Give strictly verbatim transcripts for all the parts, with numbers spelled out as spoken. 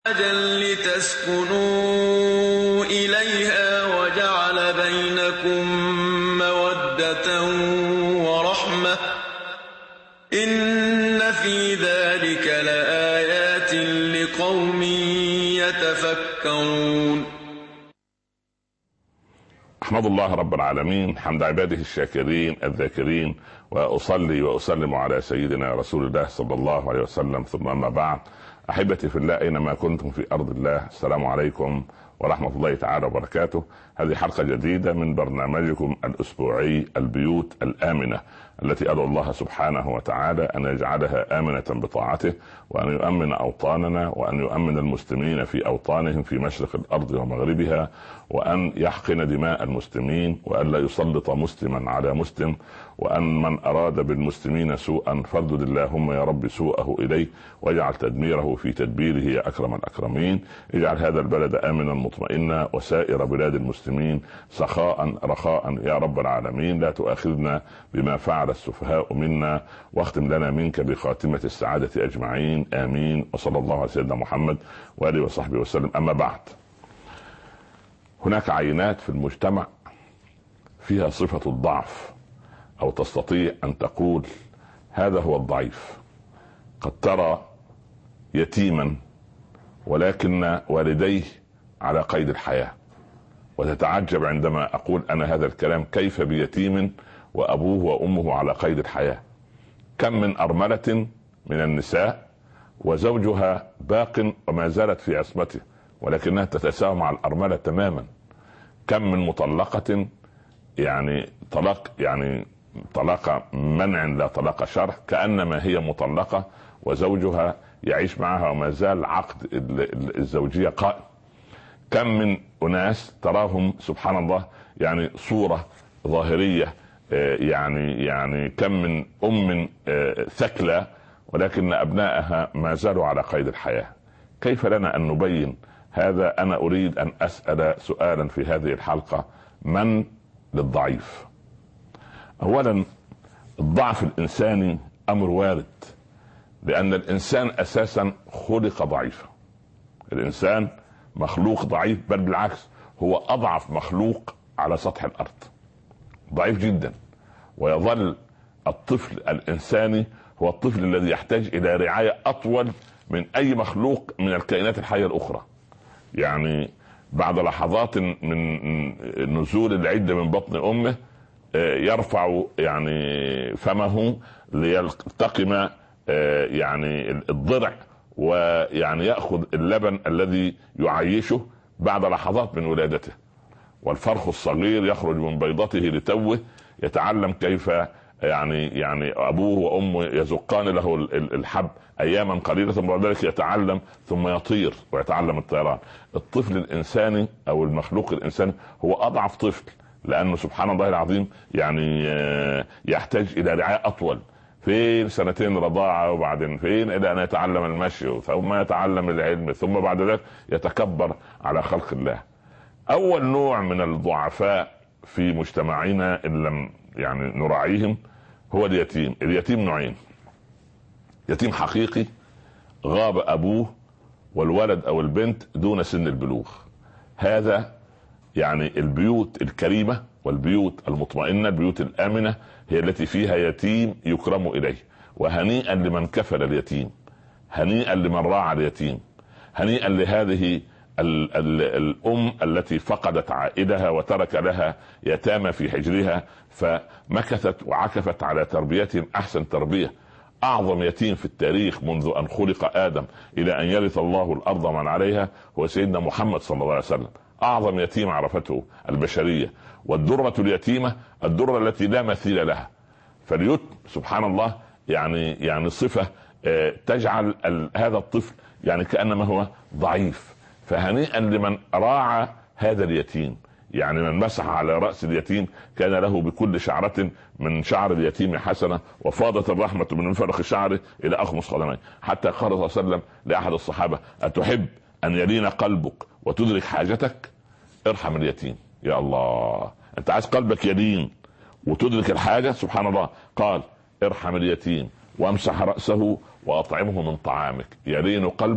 لتسكنوا إليها وجعل بينكم مودة ورحمة إن في ذلك لآيات لقوم يتفكرون. أحمد الله رب العالمين حمد عباده الشاكرين الذاكرين، وأصلي وأسلم على سيدنا رسول الله صلى الله عليه وسلم، ثم أما بعد. أحبتي في الله أينما كنتم في أرض الله، السلام عليكم ورحمة الله تعالى وبركاته. هذه حلقة جديدة من برنامجكم الأسبوعي البيوت الآمنة، التي أدعو الله سبحانه وتعالى أن يجعلها آمنة بطاعته، وأن يؤمن أوطاننا، وأن يؤمن المسلمين في أوطانهم في مشرق الأرض ومغربها، وأن يحقن دماء المسلمين، وأن لا يسلط مسلما على مسلم، وأن من أراد بالمسلمين سوءا فردد اللهم يا رب سوءه إليه، واجعل تدميره في تدبيره يا أكرم الأكرمين. اجعل هذا البلد آمنا مطمئنا، وسائر بلاد المسلمين سخاء رخاء يا رب العالمين. لا تؤاخذنا بما فعل السفهاء منا، واختم لنا منك بخاتمة السعادة أجمعين، آمين. وصلى الله على سيدنا محمد وآله وصحبه وسلم. أما بعد، هناك عينات في المجتمع فيها صفة الضعف، أو تستطيع أن تقول هذا هو الضعيف. قد ترى يتيما ولكن والديه على قيد الحياة، وتتعجب عندما أقول أنا هذا الكلام، كيف بيتيم وأبوه وأمه على قيد الحياة؟ كم من أرملة من النساء وزوجها باق وما زالت في عصمته، ولكنها تتساوى مع الأرملة تماما. كم من مطلقة يعني طلاق يعني طلاق منع لا طلاق شرع، كأنما هي مطلقة وزوجها يعيش معها وما زال عقد الزوجية قائم. كم من أناس تراهم سبحان الله يعني صورة ظاهرية، يعني يعني كم من أم ثكلى ولكن أبنائها ما زالوا على قيد الحياة. كيف لنا أن نبين هذا؟ أنا أريد أن أسأل سؤالا في هذه الحلقة: من للضعيف؟ أولا، الضعف الإنساني أمر وارد، لأن الإنسان أساسا خلق ضعيفا. الإنسان مخلوق ضعيف، بل بالعكس هو أضعف مخلوق على سطح الأرض، ضعيف جدا. ويظل الطفل الإنساني هو الطفل الذي يحتاج إلى رعاية أطول من أي مخلوق من الكائنات الحية الأخرى. يعني بعد لحظات من نزول العدة من بطن أمه يرفع يعني فمه ليلتقم يعني الضرع، ويعني يأخذ اللبن الذي يعيشه بعد لحظات من ولادته. والفرخ الصغير يخرج من بيضته لتوه يتعلم كيف يعني يعني أبوه وأمه يزقان له الحب أياما قليلة، ثم بعد ذلك يتعلم ثم يطير ويتعلم الطيران. الطفل الإنساني أو المخلوق الإنساني هو أضعف طفل، لأنه سبحان الله العظيم يعني يحتاج إلى رعاية أطول. فين سنتين رضاعة، وبعدين فين إلى أن يتعلم المشي، ثم يتعلم العلم، ثم بعد ذلك يتكبر على خلق الله. أول نوع من الضعفاء في مجتمعنا إن لم يعني نراعيهم هو اليتيم. اليتيم نوعين: يتيم حقيقي غاب أبوه والولد أو البنت دون سن البلوغ. هذا يعني البيوت الكريمة والبيوت المطمئنة، البيوت الآمنة، هي التي فيها يتيم يكرم إليه. وهنيئا لمن كفل اليتيم، هنيئا لمن راعى اليتيم، هنيئا لهذه ال ال الأم التي فقدت عائدها وترك لها يتامى في حجرها، فمكثت وعكفت على تربيتهم أحسن تربية. أعظم يتيم في التاريخ منذ أن خلق آدم إلى أن يرث الله الأرض من عليها هو سيدنا محمد صلى الله عليه وسلم. أعظم يتيم عرفته البشرية، والدرة اليتيمة الدرة التي لا مثيل لها. فاليتم سبحان الله يعني يعني صفة تجعل هذا الطفل يعني كأنما هو ضعيف. فهنيئا لمن راعى هذا اليتيم، يعني من مسح على رأس اليتيم كان له بكل شعرة من شعر اليتيم حسنة، وفاضت الرحمة من مفرق شعره إلى أخمص قدميه. حتى قال صلى الله عليه وسلم لأحد الصحابة: أتحب أن يلين قلبك وتدرك حاجتك؟ ارحم اليتيم. يا الله، أنت عايز قلبك يلين وتدرك الحاجة؟ سبحان الله، قال: ارحم اليتيم وامسح رأسه وأطعمه من طعامك يلين قلبك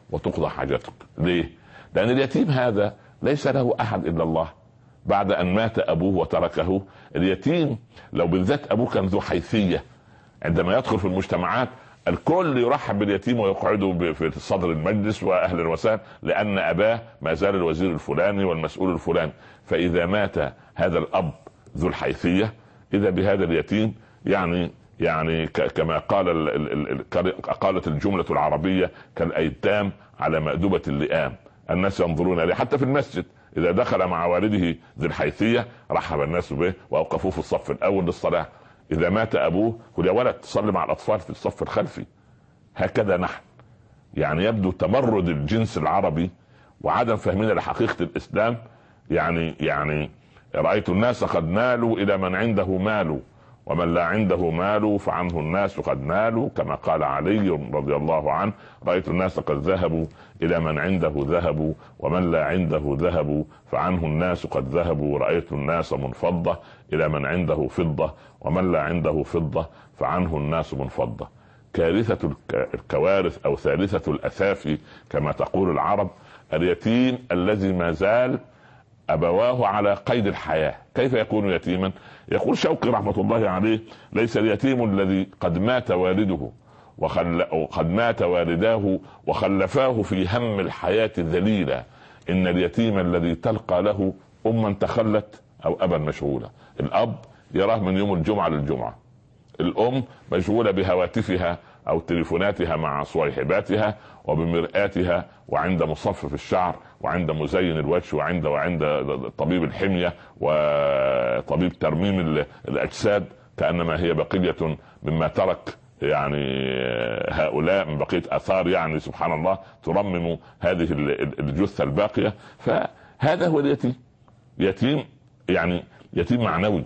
وتقضى حاجتك. ليه؟ لأن اليتيم هذا ليس له أحد إلا الله. بعد أن مات أبوه وتركه، اليتيم لو بالذات أبوه كان ذو حيثية، عندما يدخل في المجتمعات الكل يرحب باليتيم ويقعده في صدر المجلس واهلا وسهلا، لان اباه ما زال الوزير الفلاني والمسؤول الفلاني. فاذا مات هذا الاب ذو الحيثيه، اذا بهذا اليتيم يعني يعني كما قال ال ال قالت الجمله العربيه كالايتام على مأدبة اللئام، الناس ينظرون اليه. حتى في المسجد اذا دخل مع والده ذي الحيثيه رحب الناس به واوقفوه في الصف الاول للصلاه. إذا مات أبوه قل يا ولد تصلي مع الأطفال في الصف الخلفي. هكذا نحن يعني يبدو تمرد الجنس العربي وعدم فهمنا لحقيقة الإسلام. يعني يعني رأيت الناس قد نالوا إلى من عنده مال، ومن لا عنده مال فعنه الناس قد نالوا، كما قال علي رضي الله عنه: رأيت الناس قد ذهبوا إلى من عنده ذهبوا، ومن لا عنده ذهبوا فعنه الناس قد ذهبوا. رأيت الناس منفضة إلى من عنده فضة، ومن لا عنده فضة فعنه الناس منفضة. كارثة الكوارث أو ثالثة الأثافي كما تقول العرب اليتيم الذي ما زال أبواه على قيد الحياة. كيف يكون يتيما؟ يقول شوقي رحمة الله عليه: ليس اليتيم الذي قد مات والده وخل... وقد مات والداه وخلفاه في هم الحياة الذليلة، إن اليتيم الذي تلقى له أما تخلت أو أبا مشغولة. الأب يراه من يوم الجمعة للجمعة، الأم مشغولة بهواتفها أو تليفوناتها مع صويحباتها وبمرآتها، وعند مصفف الشعر، وعند مزين الوجه، وعند وعند طبيب الحمية وطبيب ترميم الأجساد، كأنما هي بقية مما ترك يعني هؤلاء من بقية آثار، يعني سبحان الله ترمم هذه الجثة الباقية. فهذا هو اليتيم. يتيم يعني يتيم معنوي،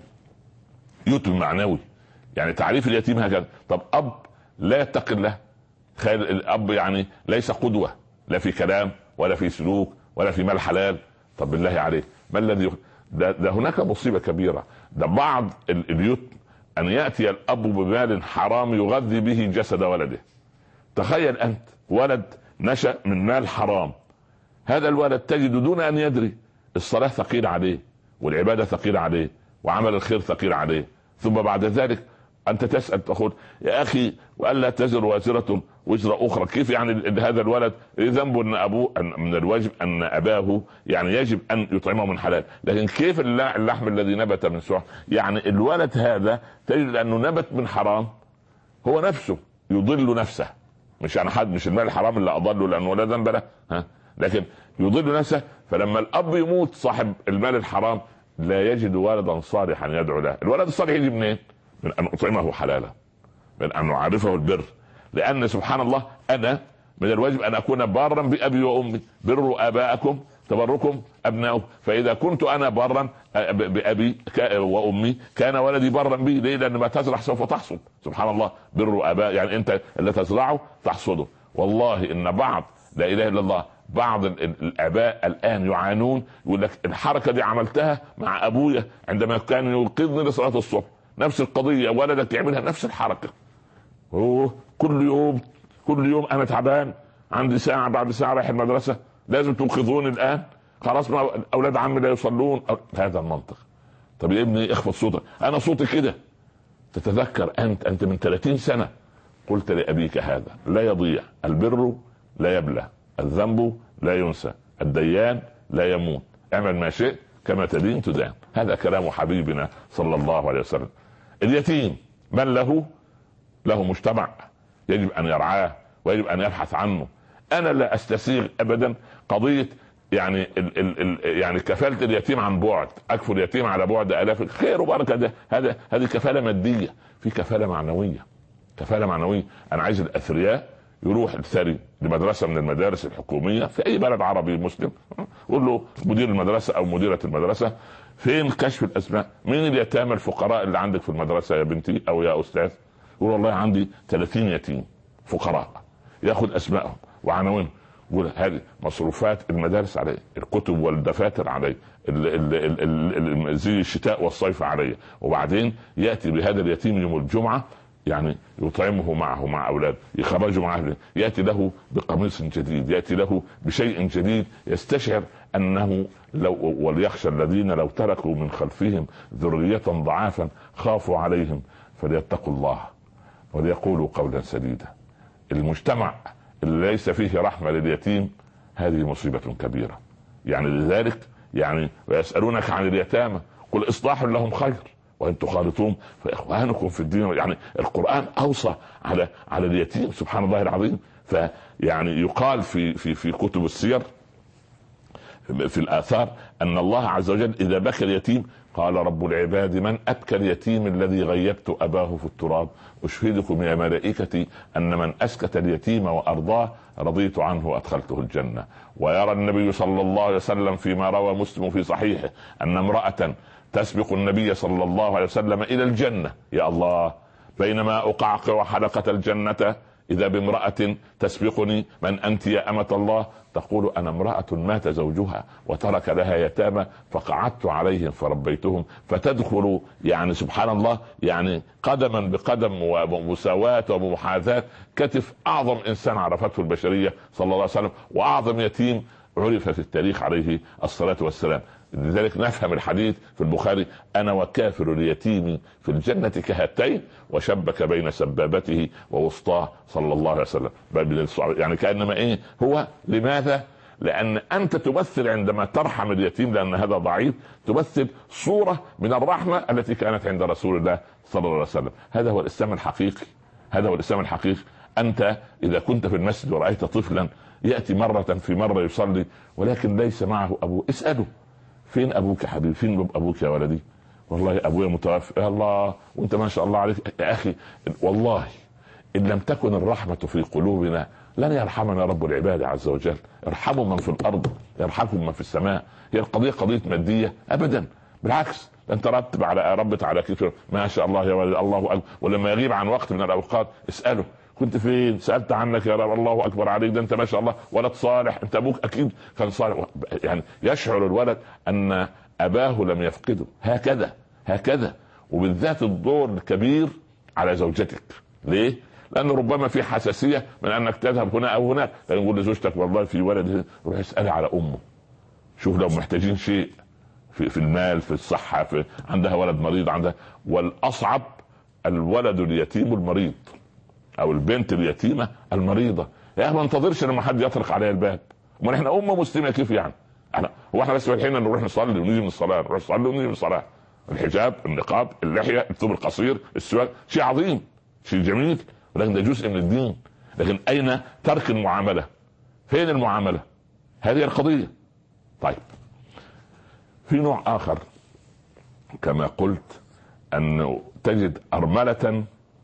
يتم معنوي. يعني تعريف اليتيم هكذا. طب أب لا يتقي الله، خير الأب يعني ليس قدوة لا في كلام ولا في سلوك ولا في مال حلال. طب بالله عليه ما الذي ده, ده هناك مصيبة كبيرة. ده بعض اليتم أن يأتي الأب بمال حرام يغذي به جسد ولده. تخيل أنت ولد نشأ من مال حرام، هذا الولد تجد دون أن يدري الصلاة ثقيل عليه، والعبادة ثقيل عليه، وعمل الخير ثقيل عليه. ثم بعد ذلك أنت تسأل تقول يا أخي وألا تزر وازرة وزر أخرى. كيف يعني هذا الولد ذنبه أن أبوه أن من الواجب أن أباه يعني يجب أن يطعمه من حلال، لكن كيف اللحم الذي نبت من سحر؟ يعني الولد هذا تجد أنه نبت من حرام، هو نفسه يضل نفسه، مش يعني حد مش المال الحرام اللي أضله لأنه لا ذنب له، ها، لكن يضل نفسه. فلما الأب يموت صاحب المال الحرام لا يجد ولدا صالحا يدعو له. الولد الصالح يجي منين؟ من أن أطعمه حلالا، من أن أعرفه البر. لأن سبحان الله أنا من الواجب أن أكون بارا بأبي وأمي. بروا آباءكم تبركم أبناؤكم. فإذا كنت أنا بارا بأبي وأمي كان ولدي بارا بي. ليه؟ لأن ما تزرع سوف تحصد. سبحان الله. بروا آباء يعني أنت اللي تزرعه تحصده. والله إن بعض لا إله إلا الله بعض الآباء الآن يعانون، يقول لك الحركة دي عملتها مع أبويا عندما كان يوقظني لصلاة الصبح، نفس القضية ولدك يعملها نفس الحركة. هو كل يوم كل يوم أنا تعبان عندي ساعة بعد ساعة رايح المدرسة لازم توقظوني الآن، خلاص ما أولاد عمي لا يصلون. هذا المنطق. طب يا ابني اخفض صوتك، أنا صوتي كده. تتذكر أنت أنت من ثلاثين سنة قلت لأبيك هذا: لا يضيع، البر لا يبلى، الذنب لا ينسى، الديان لا يموت، اعمل ما شئت كما تدين تدان. هذا كلام حبيبنا صلى الله عليه وسلم. اليتيم من له له مجتمع يجب أن يرعاه ويجب أن يبحث عنه. أنا لا أستسيغ أبدا قضية يعني ال ال ال يعني كفالة اليتيم عن بعد، أكفل اليتيم على بعد آلاف خير وبركة. ده هذا هذه كفالة مادية. في كفالة معنوية. كفالة معنوية. أنا عايز الأثرياء يروح الثري لمدرسة من المدارس الحكومية في أي بلد عربي مسلم، قول له مدير المدرسة أو مديرة المدرسة فين كشف الأسماء؟ مين اليتامى الفقراء اللي عندك في المدرسة يا بنتي أو يا أستاذ؟ يقول والله عندي ثلاثين يتيم فقراء. ياخذ أسمائهم وعناوينهم، يقول هذه مصروفات المدارس عليه، الكتب والدفاتر عليه، زي الشتاء والصيف عليه. وبعدين يأتي بهذا اليتيم يوم الجمعة يعني يطعمه معه مع أولاده، يخرجه مع أهله، يأتي له بقميص جديد، يأتي له بشيء جديد، يستشعر أنه لو وليخشى الذين لو تركوا من خلفهم ذرية ضعافا خافوا عليهم فليتقوا الله وليقولوا قولا سديدا. المجتمع اللي ليس فيه رحمة لليتيم هذه مصيبة كبيرة. يعني لذلك يعني ويسألونك عن اليتامى قل إصلاح لهم خير وإن تخالطوهم فإخوانكم في الدين. يعني القرآن أوصى على على اليتيم سبحان الله العظيم. فيعني يقال في في في كتب السير في الآثار أن الله عز وجل إذا بكى اليتيم قال رب العباد من أبكى اليتيم الذي غيبت أباه في التراب أشهدكم يا ملائكتي أن من أسكت اليتيم وأرضاه رضيت عنه وأدخلته الجنة. ويرى النبي صلى الله عليه وسلم فيما روى مسلم في صحيحه أن امرأة تسبق النبي صلى الله عليه وسلم إلى الجنة. يا الله، بينما أقعقع حلقة الجنة إذا بامرأة تسبقني من أنت يا أمة الله؟ تقول أنا امرأة مات زوجها وترك لها يتامى فقعدت عليهم فربيتهم. فتدخل يعني سبحان الله يعني قدما بقدم ومساواة ومحاذاة كتف أعظم إنسان عرفته البشرية صلى الله عليه وسلم وأعظم يتيم عرف في التاريخ عليه الصلاة والسلام. لذلك نفهم الحديث في البخاري أنا وكافر اليتيم في الجنة كهاتين وشبك بين سبابته ووسطاه صلى الله عليه وسلم. يعني كأنما إيه هو لماذا؟ لأن أنت تمثل عندما ترحم اليتيم لأن هذا ضعيف تمثل صورة من الرحمة التي كانت عند رسول الله صلى الله عليه وسلم. هذا هو الإسلام الحقيقي. هذا هو الإسلام الحقيقي. أنت إذا كنت في المسجد ورأيت طفلا يأتي مرة في مرة يصلي ولكن ليس معه أبوه اسأله فين أبوك يا حبيبي؟ فين أبوك يا ولدي؟ والله أبويا متوفى. يا الله وأنت ما شاء الله عليك يا أخي. والله إن لم تكن الرحمة في قلوبنا لن يرحمنا رب العباد عز وجل. ارحموا من في الأرض يرحمكم من في السماء. هي القضية قضية مادية أبدا، بالعكس أنت رتب على ربط على كتير ما شاء الله يا ولد الله أكبر. ولما يغيب عن وقت من الأوقات اسأله كنت فين؟ سألت عنك يا رب الله أكبر عليك ده أنت ما شاء الله ولد صالح. أنت أبوك أكيد كان صالح. يعني يشعر الولد أن أباه لم يفقده. هكذا هكذا. وبالذات الدور الكبير على زوجتك. ليه؟ لأنه ربما في حساسية من أنك تذهب هنا أو هناك. لكن نقول لزوجتك والله في ولد روح اسألها على أمه شوف لو محتاجين شيء في, في المال في الصحة في عندها ولد مريض عندها. والأصعب الولد اليتيم المريض او البنت اليتيمه المريضه. يا اخي ما انتظرش لما حد يطرق عليها الباب. امال احنا امه مسلمه كيف يعني؟ احنا هو احنا بس الحين نروح نصلي ونيجي من الصلاه نروح نصلي ونيجي من الصلاه. الحجاب النقاب اللحيه الثوب القصير السواك شيء عظيم شيء جميل ولكن ده جزء من الدين. لكن اين ترك المعامله؟ فين المعامله؟ هذه القضيه. طيب في نوع اخر كما قلت انه تجد ارمله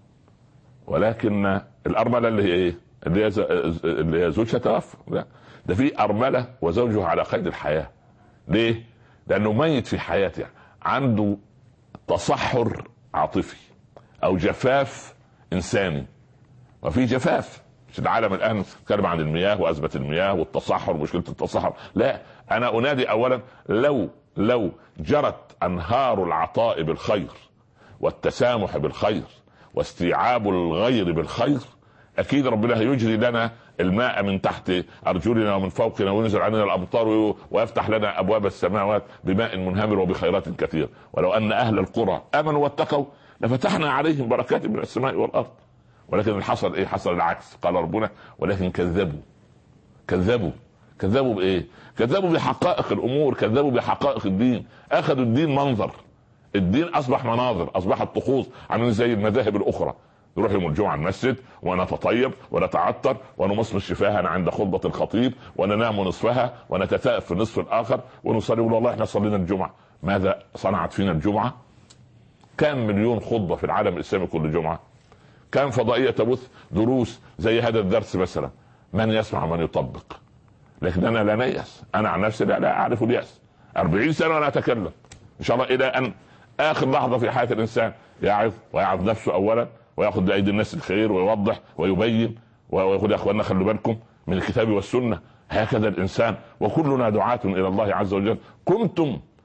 ولكن الأرملة اللي هي إيه؟ اللي هي اللي هي زوجها توفى. لا ده في أرملة وزوجها على قيد الحياة. ليه؟ لأنه ميت في حياته يعني. عنده تصحر عاطفي أو جفاف إنساني. وفي جفاف مش العالم الآن تكلم عن المياه وأزمة المياه والتصحر مشكلة التصحر. لا أنا أنادي أولا لو لو جرت أنهار العطاء بالخير والتسامح بالخير واستيعاب الغير بالخير اكيد ربنا هيجري لنا الماء من تحت ارجلنا ومن فوقنا وينزل علينا الامطار ويفتح لنا ابواب السماوات بماء منهمر وبخيرات كثير. ولو ان اهل القرى امنوا واتقوا لفتحنا عليهم بركات من السماء والارض. ولكن اللي حصل ايه؟ حصل العكس. قال ربنا ولكن كذبوا كذبوا كذبوا بايه؟ كذبوا بحقائق الامور، كذبوا بحقائق الدين. اخذوا الدين منظر. الدين اصبح مناظر، اصبحت طقوس عاملين زي المذاهب الاخرى. نروح يوم الجمعه المسجد ونتطيب ونتعطر ونمصمص شفاهنا عند خطبه الخطيب وننام نصفها ونتثاءب في النصف الاخر ونصلي ونقول والله احنا صلينا الجمعه. ماذا صنعت فينا الجمعه؟ كم مليون خطبه في العالم الاسلامي كل جمعه؟ كم فضائيه تبث دروس زي هذا الدرس مثلا؟ من يسمع ومن يطبق. لكن انا لا نيأس. انا عن نفسي لا, لا اعرف اليأس. أربعين سنه وانا اتكلم ان شاء الله الى ان اخر لحظه في حياه الانسان يعظ ويعظ نفسه اولا وياخذ بايدي الناس الخير ويوضح ويبين ويقول يا اخواننا خلوا بالكم من الكتاب والسنه. هكذا الانسان وكلنا دعاة الى الله عز وجل. كنتم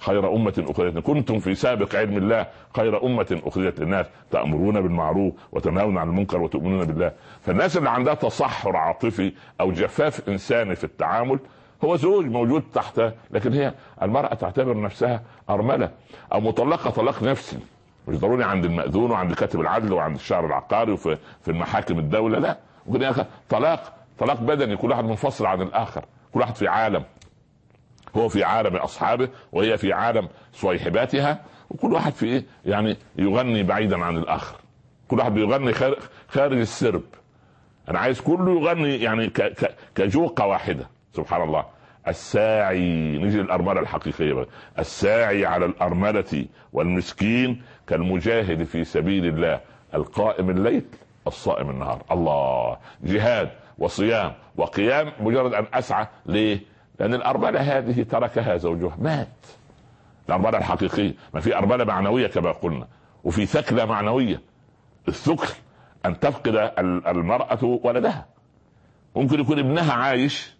خير أمة أخرجت، كنتم في سابق علم الله خير أمة أخرجت للناس تأمرون بالمعروف وتنهون عن المنكر وتؤمنون بالله. فالناس اللي عندها تصحر عاطفي أو جفاف إنساني في التعامل، هو زوج موجود تحته لكن هي المرأة تعتبر نفسها أرملة أو مطلقة طلاق نفسي، مش ضروري عند المأذون وعند كاتب العدل وعند الشهر العقاري وفي في المحاكم الدولة، لا، ممكن طلاق طلاق بدني، كل واحد منفصل عن الآخر، كل واحد في عالم، هو في عالم أصحابه وهي في عالم صيحباتها، وكل واحد في إيه يعني يغني بعيدا عن الآخر، كل واحد بيغني خارج السرب. أنا عايز كله يغني يعني كجوقة واحدة. سبحان الله. الساعي، نجي للأرملة الحقيقية بقى. الساعي على الأرملة والمسكين كالمجاهد في سبيل الله القائم الليل الصائم النهار. الله، جهاد وصيام وقيام، مجرد أن أسعى. ليه؟ لأن الأرملة هذه تركها زوجها، مات. الأرملة الحقيقية، ما في أرملة معنوية كما قلنا، وفي ثكلة معنوية. الثكل أن تفقد المرأة ولدها، ممكن يكون ابنها عايش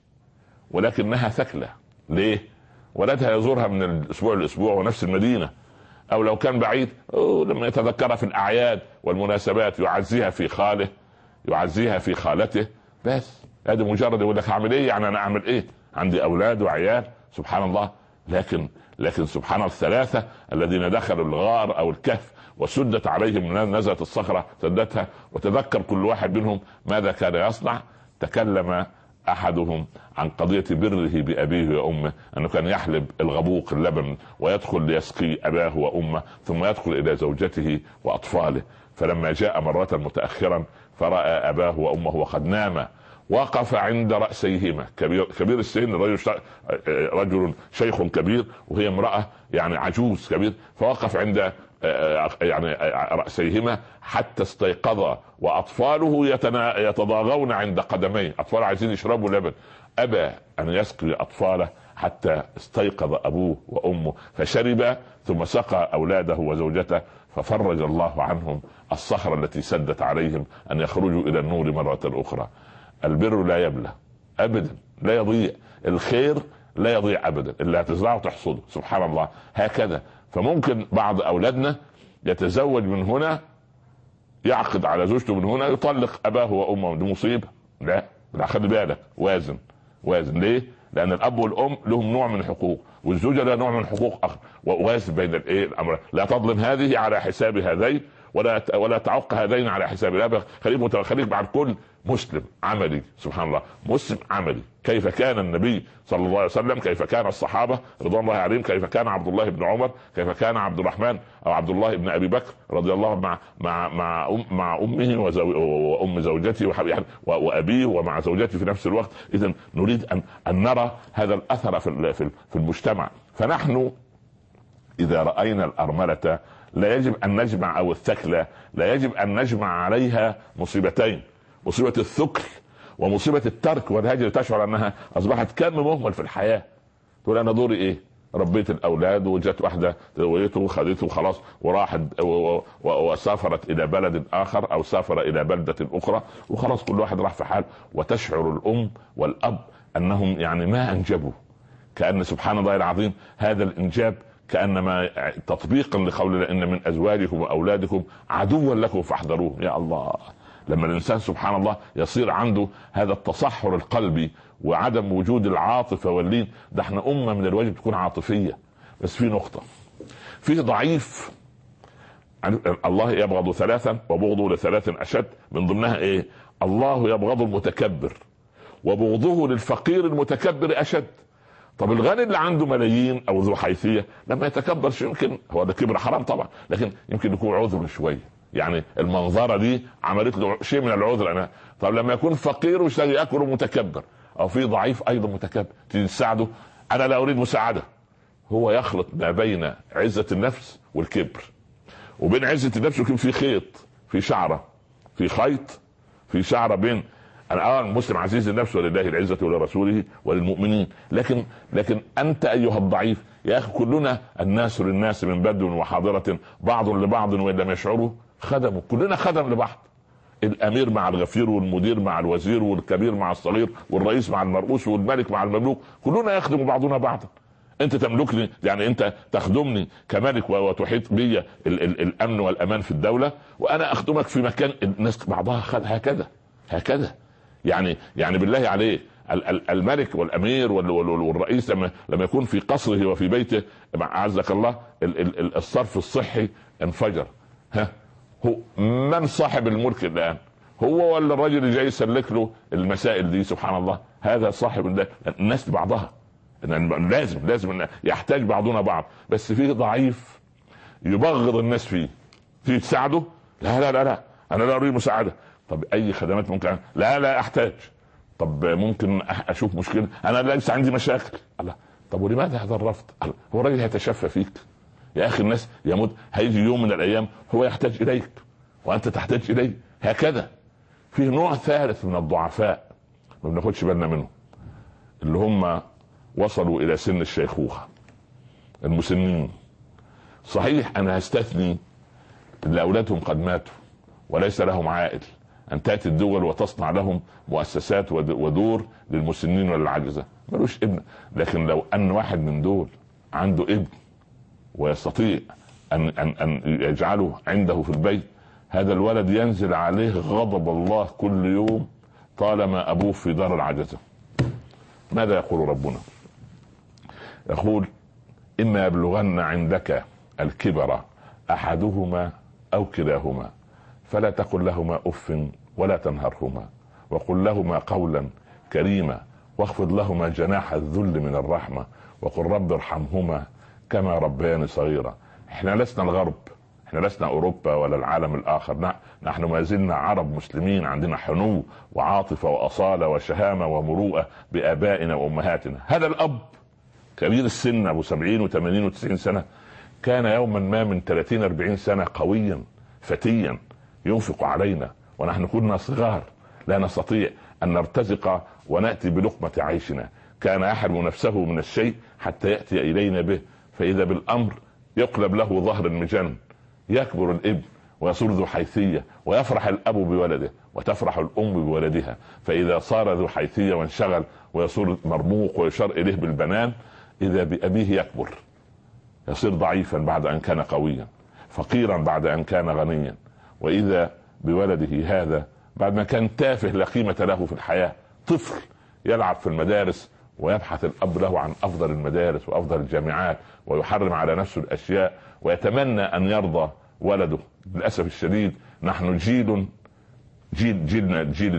ولكنها ثكلة. ليه؟ ولدها يزورها من الأسبوع للأسبوع ونفس المدينة، أو لو كان بعيد لما يتذكرها في الأعياد والمناسبات يعزيها في خاله، يعزيها في خالته. بس هذا مجرد يقول لك هعمل إيه يعني، أنا أعمل إيه، عندي أولاد وعيال. سبحان الله. لكن لكن سبحان الثلاثة الذين دخلوا الغار أو الكهف وسدت عليهم نزلت الصخرة سدتها، وتذكر كل واحد منهم ماذا كان يصنع. تكلم أحدهم عن قضية بره بأبيه وأمه، أنه كان يحلب الغبوق اللبن ويدخل ليسقي أباه وأمه، ثم يدخل إلى زوجته وأطفاله. فلما جاء مرة متأخرا فرأى أباه وأمه وقد ناما، وقف عند رأسيهما، كبير, كبير السن، رجل, رجل شيخ كبير وهي امرأة يعني عجوز كبير، فوقف عند يعني رأسيهما حتى استيقظا، وأطفاله يتضاغون عند قدميه، أطفال عايزين يشربوا لبن. أبى أن يسقي أطفاله حتى استيقظ أبوه وأمه فشرب، ثم سقى أولاده وزوجته، ففرج الله عنهم الصخرة التي سدت عليهم أن يخرجوا إلى النور مرة أخرى. البر لا يبلى أبدا، لا يضيع، الخير لا يضيع أبدا، اللي هتزرعه تحصده. سبحان الله. هكذا. فممكن بعض أولادنا يتزوج من هنا، يعقد على زوجته من هنا، يطلق أباه وأمه، دي مصيبة. لا لا، خلي بالك، وازن وازن. ليه؟ لأن الأب والأم لهم نوع من الحقوق، والزوجة لها نوع من الحقوق آخر، ووازن بين الإيه الأمر. لا تظلم هذه على حساب هذين، ولا ولا تعق هذين على حساب. لا، خليك خليك بعد كل مسلم عملي. سبحان الله. مسلم عملي. كيف كان النبي صلى الله عليه وسلم، كيف كان الصحابة رضوان الله عليهم، كيف كان عبد الله بن عمر، كيف كان عبد الرحمن او عبد الله بن ابي بكر رضي الله مع مع مع, أم مع امه وزو وام زوجته يعني وابيه ومع زوجته في نفس الوقت. اذا نريد ان ان نرى هذا الاثر في في المجتمع. فنحن اذا راينا الارملة لا يجب ان نجمع، او الثكلة لا يجب ان نجمع عليها مصيبتين، مصيبة الثكل ومصيبة الترك والهجر. تشعر انها اصبحت كم مهمل في الحياة، تقول انا دوري ايه، ربيت الاولاد وجت واحدة زوجته وخذته وخلاص وراحت وسافرت الى بلد اخر او سافر الى بلدة اخرى وخلاص، كل واحد راح في حال. وتشعر الام والاب انهم يعني ما انجبوا، كأن سبحان الله العظيم هذا الانجاب كأنما تطبيقا لقولنا ان من ازواجكم واولادكم عدوا لكم فاحذروه. يا الله، لما الانسان سبحان الله يصير عنده هذا التصحر القلبي وعدم وجود العاطفة واللين، ده احنا امة من الواجب تكون عاطفية. بس في نقطة، في ضعيف. الله يبغض ثلاثا وبغضه لثلاث اشد، من ضمنها ايه؟ الله يبغض المتكبر وبغضه للفقير المتكبر اشد. طب الغني اللي عنده ملايين او ذو حيثية لما يتكبر، يمكن هو ده كبر حرام طبعا، لكن يمكن يكون عذر شوية، يعني المنظرة دي عملت له شيء من العذر. أنا طب لما يكون فقير ويشتغل يأكل متكبر، أو في ضعيف أيضا متكبر تيجي تساعده، أنا لا أريد مساعدة. هو يخلط ما بين عزة النفس والكبر، وبين عزة النفس والكبر في خيط، في شعرة، في خيط، في شعرة بين أنا مسلم عزيز النفس ولله العزة ولرسوله وللمؤمنين، لكن لكن أنت أيها الضعيف يا أخي، كلنا الناس للناس من بدو وحاضرة بعض لبعض وإن لم يشعروا خدموا، كلنا خدم لبعض. الأمير مع الغفير والمدير مع الوزير والكبير مع الصغير والرئيس مع المرؤوس والملك مع المملوك، كلنا يخدم بعضنا بعضا. انت تملكني، يعني انت تخدمني كملك وتحيط بي ال- ال- الامن والامان في الدوله، وانا اخدمك في مكان الناس بعضها خد هكذا هكذا. يعني يعني بالله عليه الملك والامير والرئيس لما لما يكون في قصره وفي بيته اعزك الله الصرف الصحي انفجر، ها هو من صاحب الملك الان؟ هو ولا الرجل اللي جاي يسلك له المسائل دي؟ سبحان الله، هذا صاحب الناس بعضها. لازم لازم يحتاج بعضنا بعض، بس فيه ضعيف يبغض الناس فيه، تيجي تساعده لا لا لا لا انا لا اريد مساعده. طب اي خدمات ممكن؟ لا لا احتاج. طب ممكن اشوف مشكله؟ انا ليس عندي مشاكل. الله، طب ولماذا هذا الرفض؟ هو الراجل هيتشفى فيك يا اخي؟ الناس يموت، هيجي يوم من الايام هو يحتاج اليك وانت تحتاج اليه، هكذا. فيه نوع ثالث من الضعفاء ما بناخدش بالنا منه، اللي هم وصلوا الى سن الشيخوخه، المسنين. صحيح انا هستثني اللي اولادهم قد ماتوا وليس لهم عائل، ان تاتي الدول وتصنع لهم مؤسسات ودور للمسنين وللعجزه، ملوش ابن. لكن لو ان واحد من دول عنده ابن ويستطيع ان ان ان يجعله عنده في البيت، هذا الولد ينزل عليه غضب الله كل يوم طالما ابوه في دار العجزه. ماذا يقول ربنا؟ يقول: اما يبلغن عندك الكبر احدهما او كلاهما فلا تقل لهما اف ولا تنهرهما وقل لهما قولا كريما واخفض لهما جناح الذل من الرحمه وقل رب ارحمهما كما ربياني صغيرا. احنا لسنا الغرب، احنا لسنا اوروبا ولا العالم الاخر، نحن ما زلنا عرب مسلمين، عندنا حنو وعاطفه واصاله وشهامه ومروءه بابائنا وامهاتنا. هذا الاب كبير السن ابو سبعين وثمانين وتسعين سنه كان يوما ما من ثلاثين أربعين سنه قويا فتيا ينفق علينا ونحن كنا صغار لا نستطيع ان نرتزق وناتي بلقمه عيشنا. كان يحرم نفسه من الشيء حتى ياتي الينا به، فاذا بالامر يقلب له ظهر المجن. يكبر الابن ويصير ذو حيثيه ويفرح الاب بولده وتفرح الام بولدها، فاذا صار ذو حيثيه وانشغل ويصير مرموق ويشار اليه بالبنان، اذا بابيه يكبر يصير ضعيفا بعد ان كان قويا، فقيرا بعد ان كان غنيا، واذا بولده هذا بعد ما كان تافه لا قيمه له في الحياه، طفل يلعب في المدارس ويبحث الاب له عن افضل المدارس وافضل الجامعات ويحرم على نفسه الاشياء ويتمنى ان يرضى ولده. للاسف الشديد نحن جيل جيل جيلنا الجيل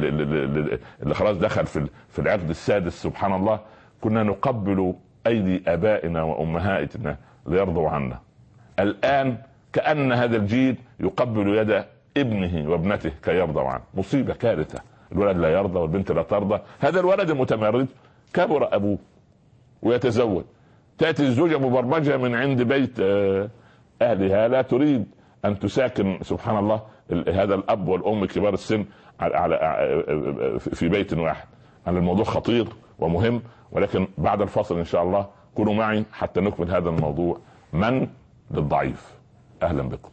اللي خلاص دخل في في العقد السادس، سبحان الله، كنا نقبل ايدي ابائنا وامهاتنا ليرضوا عنا. الان كأن هذا الجيل يقبل يد ابنه وابنته كي يرضوا عنه. مصيبة، كارثة. الولد لا يرضى والبنت لا ترضى. هذا الولد المتمرد كبر ابوه ويتزوج، تأتي الزوجة مبرمجة من عند بيت اهلها لا تريد ان تساكن سبحان الله هذا الاب والام كبار السن على في بيت واحد. هذا الموضوع خطير ومهم، ولكن بعد الفصل ان شاء الله كونوا معي حتى نكمل هذا الموضوع. من للضعيف. اهلا بكم.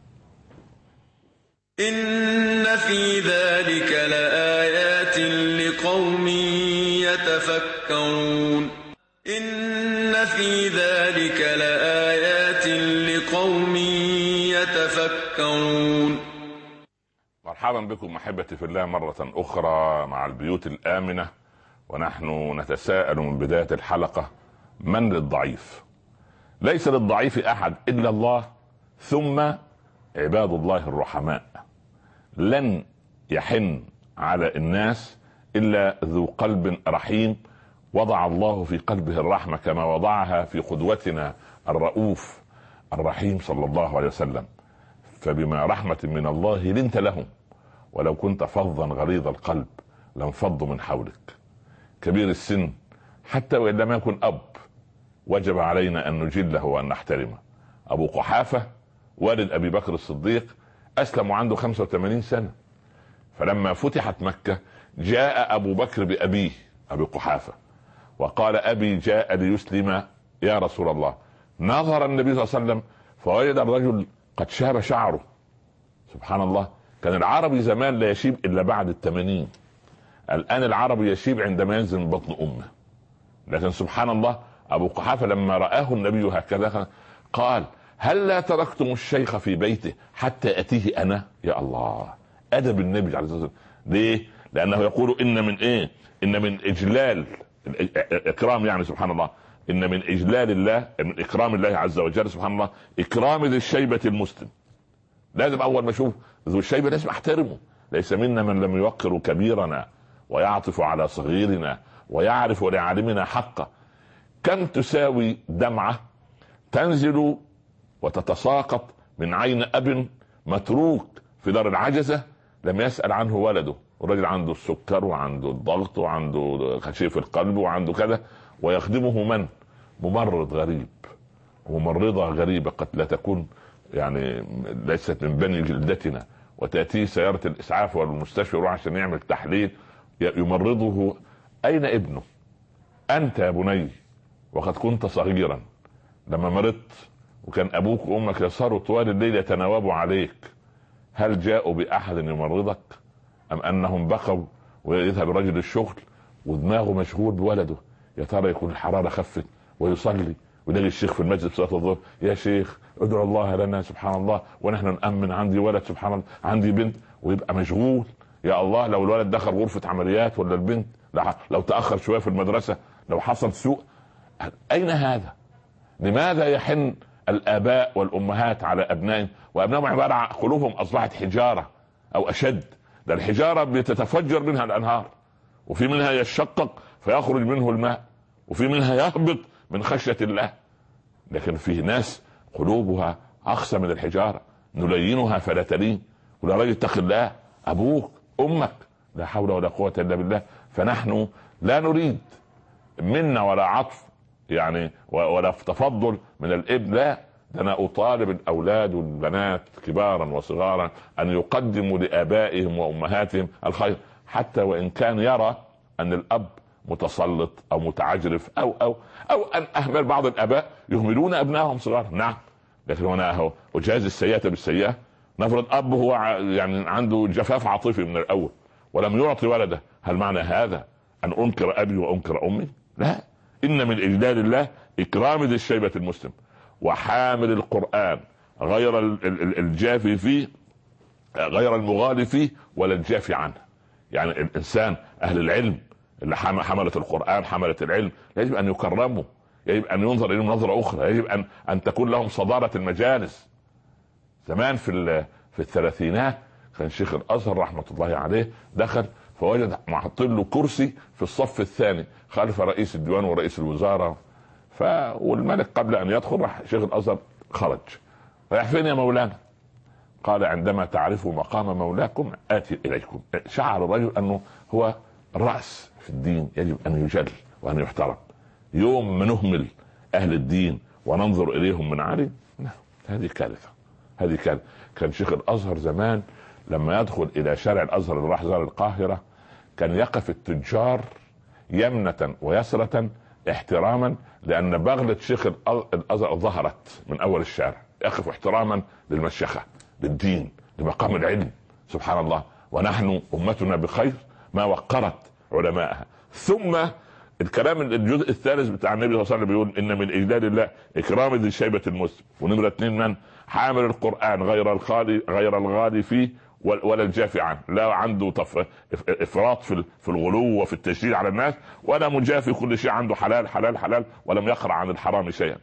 إن في ذلك لآيات لقوم يتفكرون. إن في ذلك لآيات لقوم يتفكرون. مرحبا بكم احبتي في الله مرة اخرى مع البيوت الآمنة، ونحن نتساءل من بداية الحلقة: من للضعيف؟ ليس للضعيف احد الا الله، ثم عباد الله الرحماء. لن يحن على الناس الا ذو قلب رحيم وضع الله في قلبه الرحمة كما وضعها في قدوتنا الرؤوف الرحيم صلى الله عليه وسلم. فبما رحمة من الله لنت لهم ولو كنت فظا غليظ القلب لانفضوا من حولك. كبير السن حتى وإن لم يكن أب وجب علينا أن نجله وأن نحترمه. أبو قحافة والد أبي بكر الصديق أسلم وعنده خمسة وثمانين سنة، فلما فتحت مكة جاء أبو بكر بأبيه أبي قحافة وقال: أبي جاء ليسلم يا رسول الله. نظر النبي صلى الله عليه وسلم فوجد الرجل قد شاب شعره. سبحان الله، كان العربي زمان لا يشيب إلا بعد الثمانين، الآن العربي يشيب عندما ينزل من بطن أمه. لكن سبحان الله ابو قحافه لما رآه النبي هكذا قال هل لا تركتم الشيخ في بيته حتى اتيه انا؟ يا الله، ادب النبي عليه الصلاه والسلام. ليه؟ لانه يقول ان من ايه ان من اجلال اكرام، يعني سبحان الله، ان من اجلال الله، من اكرام الله عز وجل سبحان الله اكرام ذي الشيبه المسلم. لازم اول ما اشوف ذو الشيبه لازم احترمه. ليس منا من لم يوقر كبيرنا ويعطف على صغيرنا ويعرف لعالمنا حقه. كم تساوي دمعه تنزل وتتساقط من عين اب متروك في دار العجزه لم يسأل عنه ولده، الرجل عنده السكر وعنده الضغط وعنده خشيف القلب وعنده كذا، ويخدمه من؟ ممرض غريب، ممرضة غريبة قد لا تكون يعني ليست من بني جلدتنا، وتأتيه سيارة الإسعاف والمستشفى يروح عشان يعمل تحليل يمرضه. أين ابنه؟ أنت يا بني وقد كنت صغيرا لما مرضت وكان أبوك وأمك يسهروا طوال الليل يتناوبوا عليك، هل جاءوا بأحد يمرضك أم أنهم بقوا ويذهب رجل الشغل ودماغه مشغول بولده؟ يا ترى يكون الحرارة خفت ويصلي ويلاقي الشيخ في المسجد صلاة الظهر، يا شيخ ادعو الله لنا سبحان الله ونحن نأمن، عندي ولد سبحان الله، عندي بنت، ويبقى مشغول. يا الله لو الولد دخل غرفة عمليات ولا البنت لو تأخر شوية في المدرسة، لو حصل سوء، أين هذا؟ لماذا يحن الآباء والأمهات على أبنائهم وأبنائهم عبارة عن قلوبهم أصبحت حجارة أو أشد؟ ده الحجارة بتتفجر منها الأنهار، وفي منها يشقق فيخرج منه الماء، وفي منها يهبط من خشية الله. لكن فيه ناس قلوبها أقسى من الحجارة، نلينها فلا تلين. ولا راجل اتق الله، أبوك أمك، لا حول ولا قوة إلا بالله. فنحن لا نريد منا ولا عطف يعني ولا تفضل من الابن، لا، ده أنا أطالب الأولاد والبنات كبارا وصغارا أن يقدموا لآبائهم وأمهاتهم الخير، حتى وإن كان يرى أن الأب متسلط أو متعجرف أو أو أو أن أهمل بعض الآباء يهملون أبنائهم صغار. نعم، لكن هنا هو أجاز السيئة بالسيئة. نفرض أب هو يعني عنده جفاف عاطفي من الأول ولم يعطي ولده، هل معنى هذا أن أنكر أبي وأنكر أمي؟ لا، إن من إجلال الله إكرام ذي الشيبة المسلم وحامل القرآن غير الجافي فيه، غير المغالي فيه ولا الجافي عنه. يعني الإنسان أهل العلم اللي حملت القرآن حملت العلم يجب أن يكرموا، يجب أن ينظر إليهم نظرة أخرى، يجب أن أن تكون لهم صدارة المجالس. زمان في في الثلاثينات كان شيخ الأزهر رحمة الله عليه دخل فوجد محطين له كرسي في الصف الثاني خلف رئيس الديوان ورئيس الوزارة. ف والملك قبل أن يدخل راح شيخ الأزهر خرج، رايح فين يا مولانا؟ قال عندما تعرفوا مقام مولاكم آتي إليكم. شعر الرجل أنه هو الرأس في الدين، يجب أن يجل وأن يحترم. يوم ما نهمل أهل الدين وننظر إليهم من عالي، هذه كارثة، هذه كارثة. كان شيخ الأزهر زمان لما يدخل إلى شارع الأزهر اللي راح زار القاهرة كان يقف التجار يمنة ويسرة احتراما، لأن بغلة شيخ الأزهر ظهرت من أول الشارع، يقف احتراما للمشيخة، للدين، لمقام العلم. سبحان الله. ونحن أمتنا بخير ما وقرت علماءها. ثم الكلام الجزء الثالث بتاع النبي صلى الله عليه وسلم بيقول إن من إجلال الله إكرام ذي الشيبة المسلم. ونمرة اثنين من حامل القرآن غير الغالي غير الغالي فيه ولا الجافي عنه، لا عنده افراط في في الغلو وفي التشديد على الناس، ولا مجافي كل شيء عنده حلال حلال حلال ولم يقرأ عن الحرام شيئا.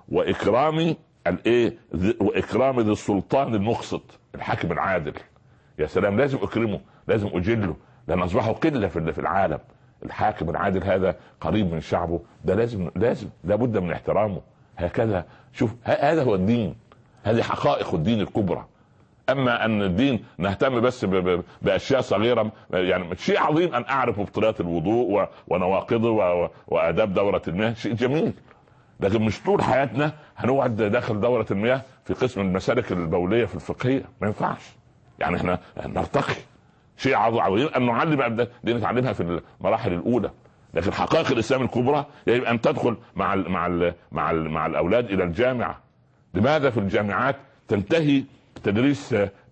واكرام الايه واكرام ذي السلطان المقسط، الحاكم العادل. يا سلام، لازم اكرمه، لازم اجله، لان اصبحوا قله في العالم. الحاكم العادل هذا قريب من شعبه، ده لازم لازم لابد من احترامه. هكذا شوف، هذا هو الدين، هذه حقائق الدين الكبرى. اما ان الدين نهتم بس باشياء صغيره، يعني شيء عظيم ان اعرف مبطلات الوضوء ونواقضه واداب دوره المياه، شيء جميل، لكن مش طول حياتنا هنقعد داخل دوره المياه في قسم المسالك البوليه في الفقهيه، ما ينفعش. يعني احنا نرتقي، شيء عظيم ان نعلم دي نتعلمها في المراحل الاولى، لكن حقائق الاسلام الكبرى يجب ان تدخل مع ال مع ال مع ال مع الاولاد الى الجامعه. لماذا في الجامعات تنتهي تدريس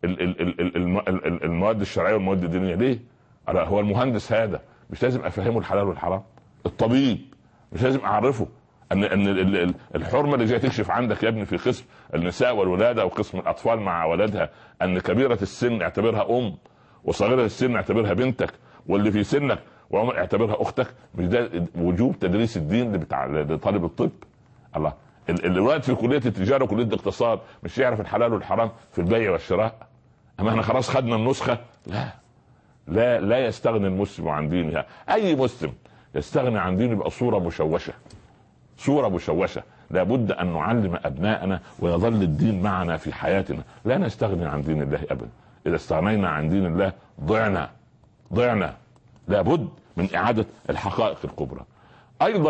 المواد الشرعيه والمواد الدينيه؟ ليه؟ هو المهندس هذا مش لازم افهمه الحلال والحرام؟ الطبيب مش لازم اعرفه ان ان الحرمه اللي جايه تكشف عندك يا ابني في قسم النساء والولاده او قسم الاطفال مع ولدها، ان كبيره السن اعتبرها ام، وصغيره السن اعتبرها بنتك، واللي في سنك وعمر اعتبرها اختك. مش ده وجوب تدريس الدين بتاع لطالب الطب؟ الله، الولد في كليه التجاره وكليه الاقتصاد مش يعرف الحلال والحرام في البيع والشراء؟ اما احنا خلاص خدنا النسخه. لا لا لا يستغني المسلم عن دينها. اي مسلم يستغني عن دينه يبقى صوره مشوشه، صوره مشوشه. لابد ان نعلم ابنائنا ويظل الدين معنا في حياتنا. لا نستغني عن دين الله ابدا. اذا استغنينا عن دين الله ضعنا ضعنا. لابد من اعاده الحقائق الكبرى. ايضا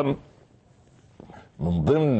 من ضمن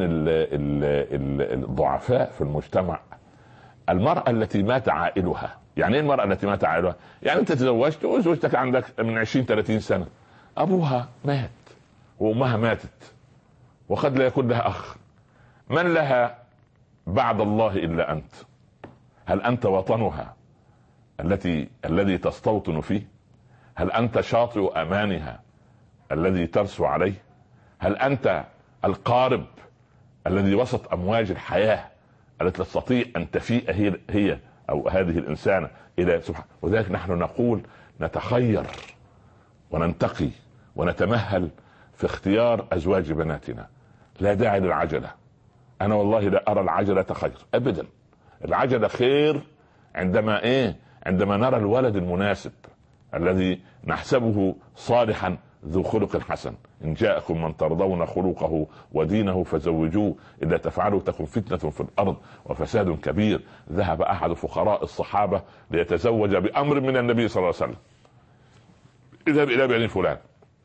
الضعفاء في المجتمع المرأة التي مات عائلها. يعني ايه المرأة التي مات عائلها؟ يعني انت تزوجت وزوجتك عندك من عشرين ثلاثين سنة، ابوها مات وامها ماتت وقد لا يكون لها اخ. من لها بعد الله الا انت؟ هل انت وطنها التي الذي تستوطن فيه؟ هل انت شاطئ امانها الذي ترسو عليه؟ هل انت القارب الذي وسط امواج الحياة التي تستطيع ان تفيء هي, هي او هذه الانسانة الى سبحان؟ وذلك نحن نقول نتخير وننتقي ونتمهل في اختيار ازواج بناتنا. لا داعي للعجلة. انا والله لا ارى العجلة خير ابدا. العجلة خير عندما ايه عندما نرى الولد المناسب الذي نحسبه صالحا ذو خلق حسن. إن جاءكم من ترضون خلقه ودينه فزوجوه إلا تفعلوا تكن فتنة في الأرض وفساد كبير. ذهب أحد فقراء الصحابة ليتزوج بأمر من النبي صلى الله عليه وسلم. اذهب إلى بني فلان.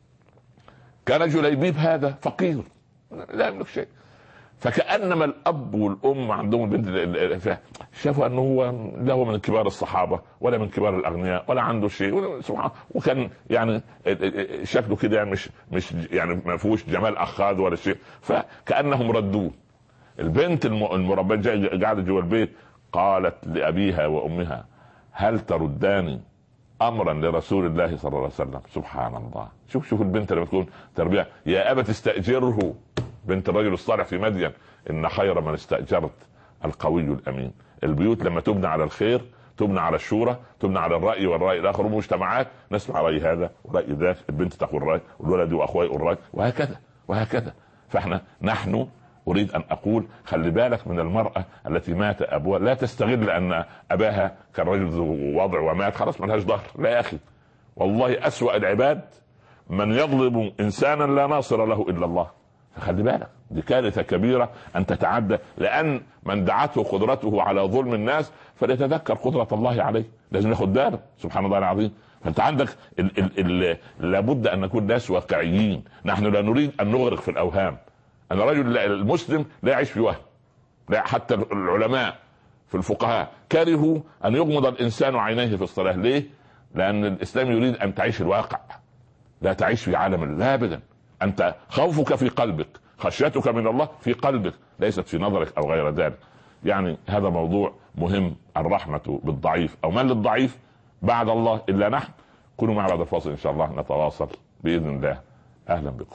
كان جليبيب هذا فقير لا يملك شيء، فكأنما الأب والأم عندهم البنت شافوا أنه هو لا هو من كبار الصحابة ولا من كبار الأغنياء ولا عنده شيء سبحان، وكان يعني شكله كده يعني مش مش يعني ما فيهوش جمال أخاذ ولا شيء، فكأنهم ردوه. البنت المربية قاعدة جوا البيت قالت لأبيها وأمها هل ترداني أمرا لرسول الله صلى الله عليه وسلم؟ سبحان الله. شوف شوف البنت لما تكون تربية. يا أبا تستأجره، بنت الرجل الصالح في مدين، إن خير من استأجرت القوي الأمين. البيوت لما تبنى على الخير تبنى على الشورى، تبنى على الرأي والرأي الآخر، ومجتمعات نسمع رأي هذا ورأي ذاك، البنت تقول رأي والولد وأخوي يقول رأي، وهكذا وهكذا. فاحنا نحن أريد أن أقول خلي بالك من المرأة التي مات أبوها. لا تستغل أن أباها كان رجل ذو وضع ومات خلاص ما لهاش ظهر. لا يا أخي، والله أسوأ العباد من يظلم إنسانا لا ناصر له إلا الله. فخلي بالك، دي كارثة كبيرة أن تتعدى، لأن من دعته قدرته على ظلم الناس فليتذكر قدرة الله عليه. لازم ناخد باله سبحان الله العظيم. فأنت عندك ال ال ال لابد أن نكون ناس واقعيين. نحن لا نريد أن نغرق في الأوهام. أن الرجل المسلم لا يعيش في وهم. لا، حتى العلماء في الفقهاء كرهوا أن يغمض الإنسان عينيه في الصلاة. ليه؟ لأن الإسلام يريد أن تعيش الواقع، لا تعيش في عالم. لا أبدا، أنت خوفك في قلبك، خشيتك من الله في قلبك، ليست في نظرك أو غير ذلك. يعني هذا موضوع مهم. الرحمة بالضعيف، أو من للضعيف بعد الله إلا نحن. كونوا معنا بعد الفاصل إن شاء الله نتواصل بإذن الله. أهلا بكم.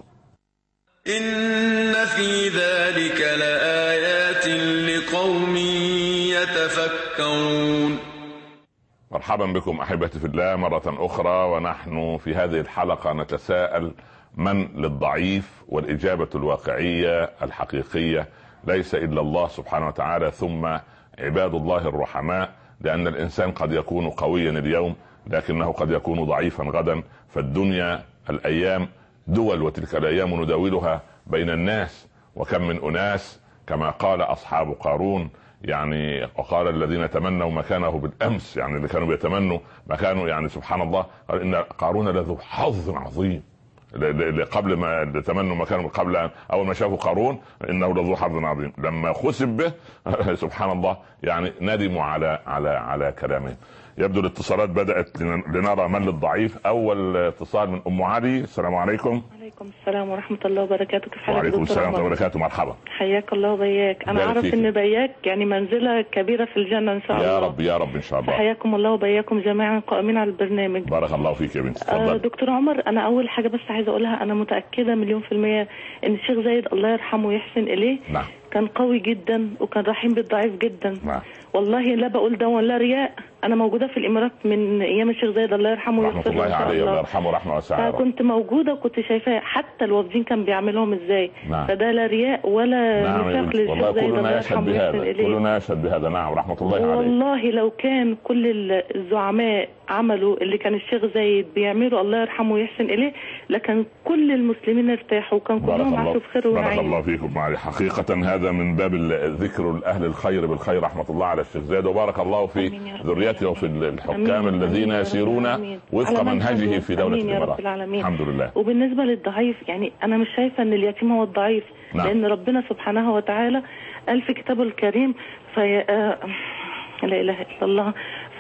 إن في ذلك لآيات لقوم يتفكرون. مرحبا بكم أحبتي في الله مرة أخرى، ونحن في هذه الحلقة نتساءل من للضعيف، والإجابة الواقعية الحقيقية ليس إلا الله سبحانه وتعالى، ثم عباد الله الرحماء. لأن الإنسان قد يكون قويا اليوم لكنه قد يكون ضعيفا غدا. فالدنيا الأيام دول، وتلك الأيام نداولها بين الناس. وكم من أناس كما قال أصحاب قارون، يعني وقال الذين تمنوا مكانه بالأمس، يعني اللي كانوا بيتمنوا مكانه، يعني سبحان الله، قال إن قارون لذو حظ عظيم. قبل ما تمنوا مكانه، قبل أول ما شافوا قارون إنه لذو حظ عظيم، لما خسب به سبحان الله يعني ندموا على على على كلامه. يبدو الاتصالات بدأت لنرى من للضعيف. أول اتصال من أم علي. السلام عليكم. وعليكم السلام ورحمة الله وبركاته. كيف حالك؟ وعليكم السلام ورحمة الله وبركاته. مرحبا. حياك الله وبياك. أنا أعرف إن بياك يعني منزلة كبيرة في الجنة إن شاء الله. يا رب يا رب إن شاء الله. حياكم الله وبياكم جميعا قائمين على البرنامج. بارك الله فيك يا بنتي. تفضل. آه دكتور عمر، أنا أول حاجة بس عايزة أقولها، أنا متأكدة مليون في المية إن الشيخ زايد الله يرحمه ويحسن إليه نعم كان قوي جدا وكان رحيم بالضعيف جدا. نعم والله لا بقول ده ولا رياء. انا موجوده في الامارات من ايام الشيخ زايد الله يرحمه ويغفر له. رحمه الله عليه الله يرحمه رحمه واسعه. كنت موجوده وكنت شايفاه حتى الوافدين كان بيعملهم ازاي. نعم. فده لا رياء ولا نعم نفاق للشيخ زايد الله يرحمه ويحسن اليه. كلنا يشهد بهذا. نعم رحمه الله عليه. والله لو كان كل الزعماء عملوا اللي كان الشيخ زايد بيعملوا الله يرحمه ويحسن اليه لكان كل المسلمين ارتاحوا وكان كلهم عاشوا في خير ونعيم. بارك الله فيكم معي. حقيقه هذا من باب ذكر اهل الخير بالخير. رحمه الله على الشيخ زايد وبارك الله في ذريته وفي الحكام الذين يسيرون وفق منهجه في دولة الإمارات. الحمد لله. وبالنسبة للضعيف يعني أنا مش شايفة أن اليتيم هو الضعيف. نعم. لأن ربنا سبحانه وتعالى قال في كتابه الكريم في آه لا إله إلا الله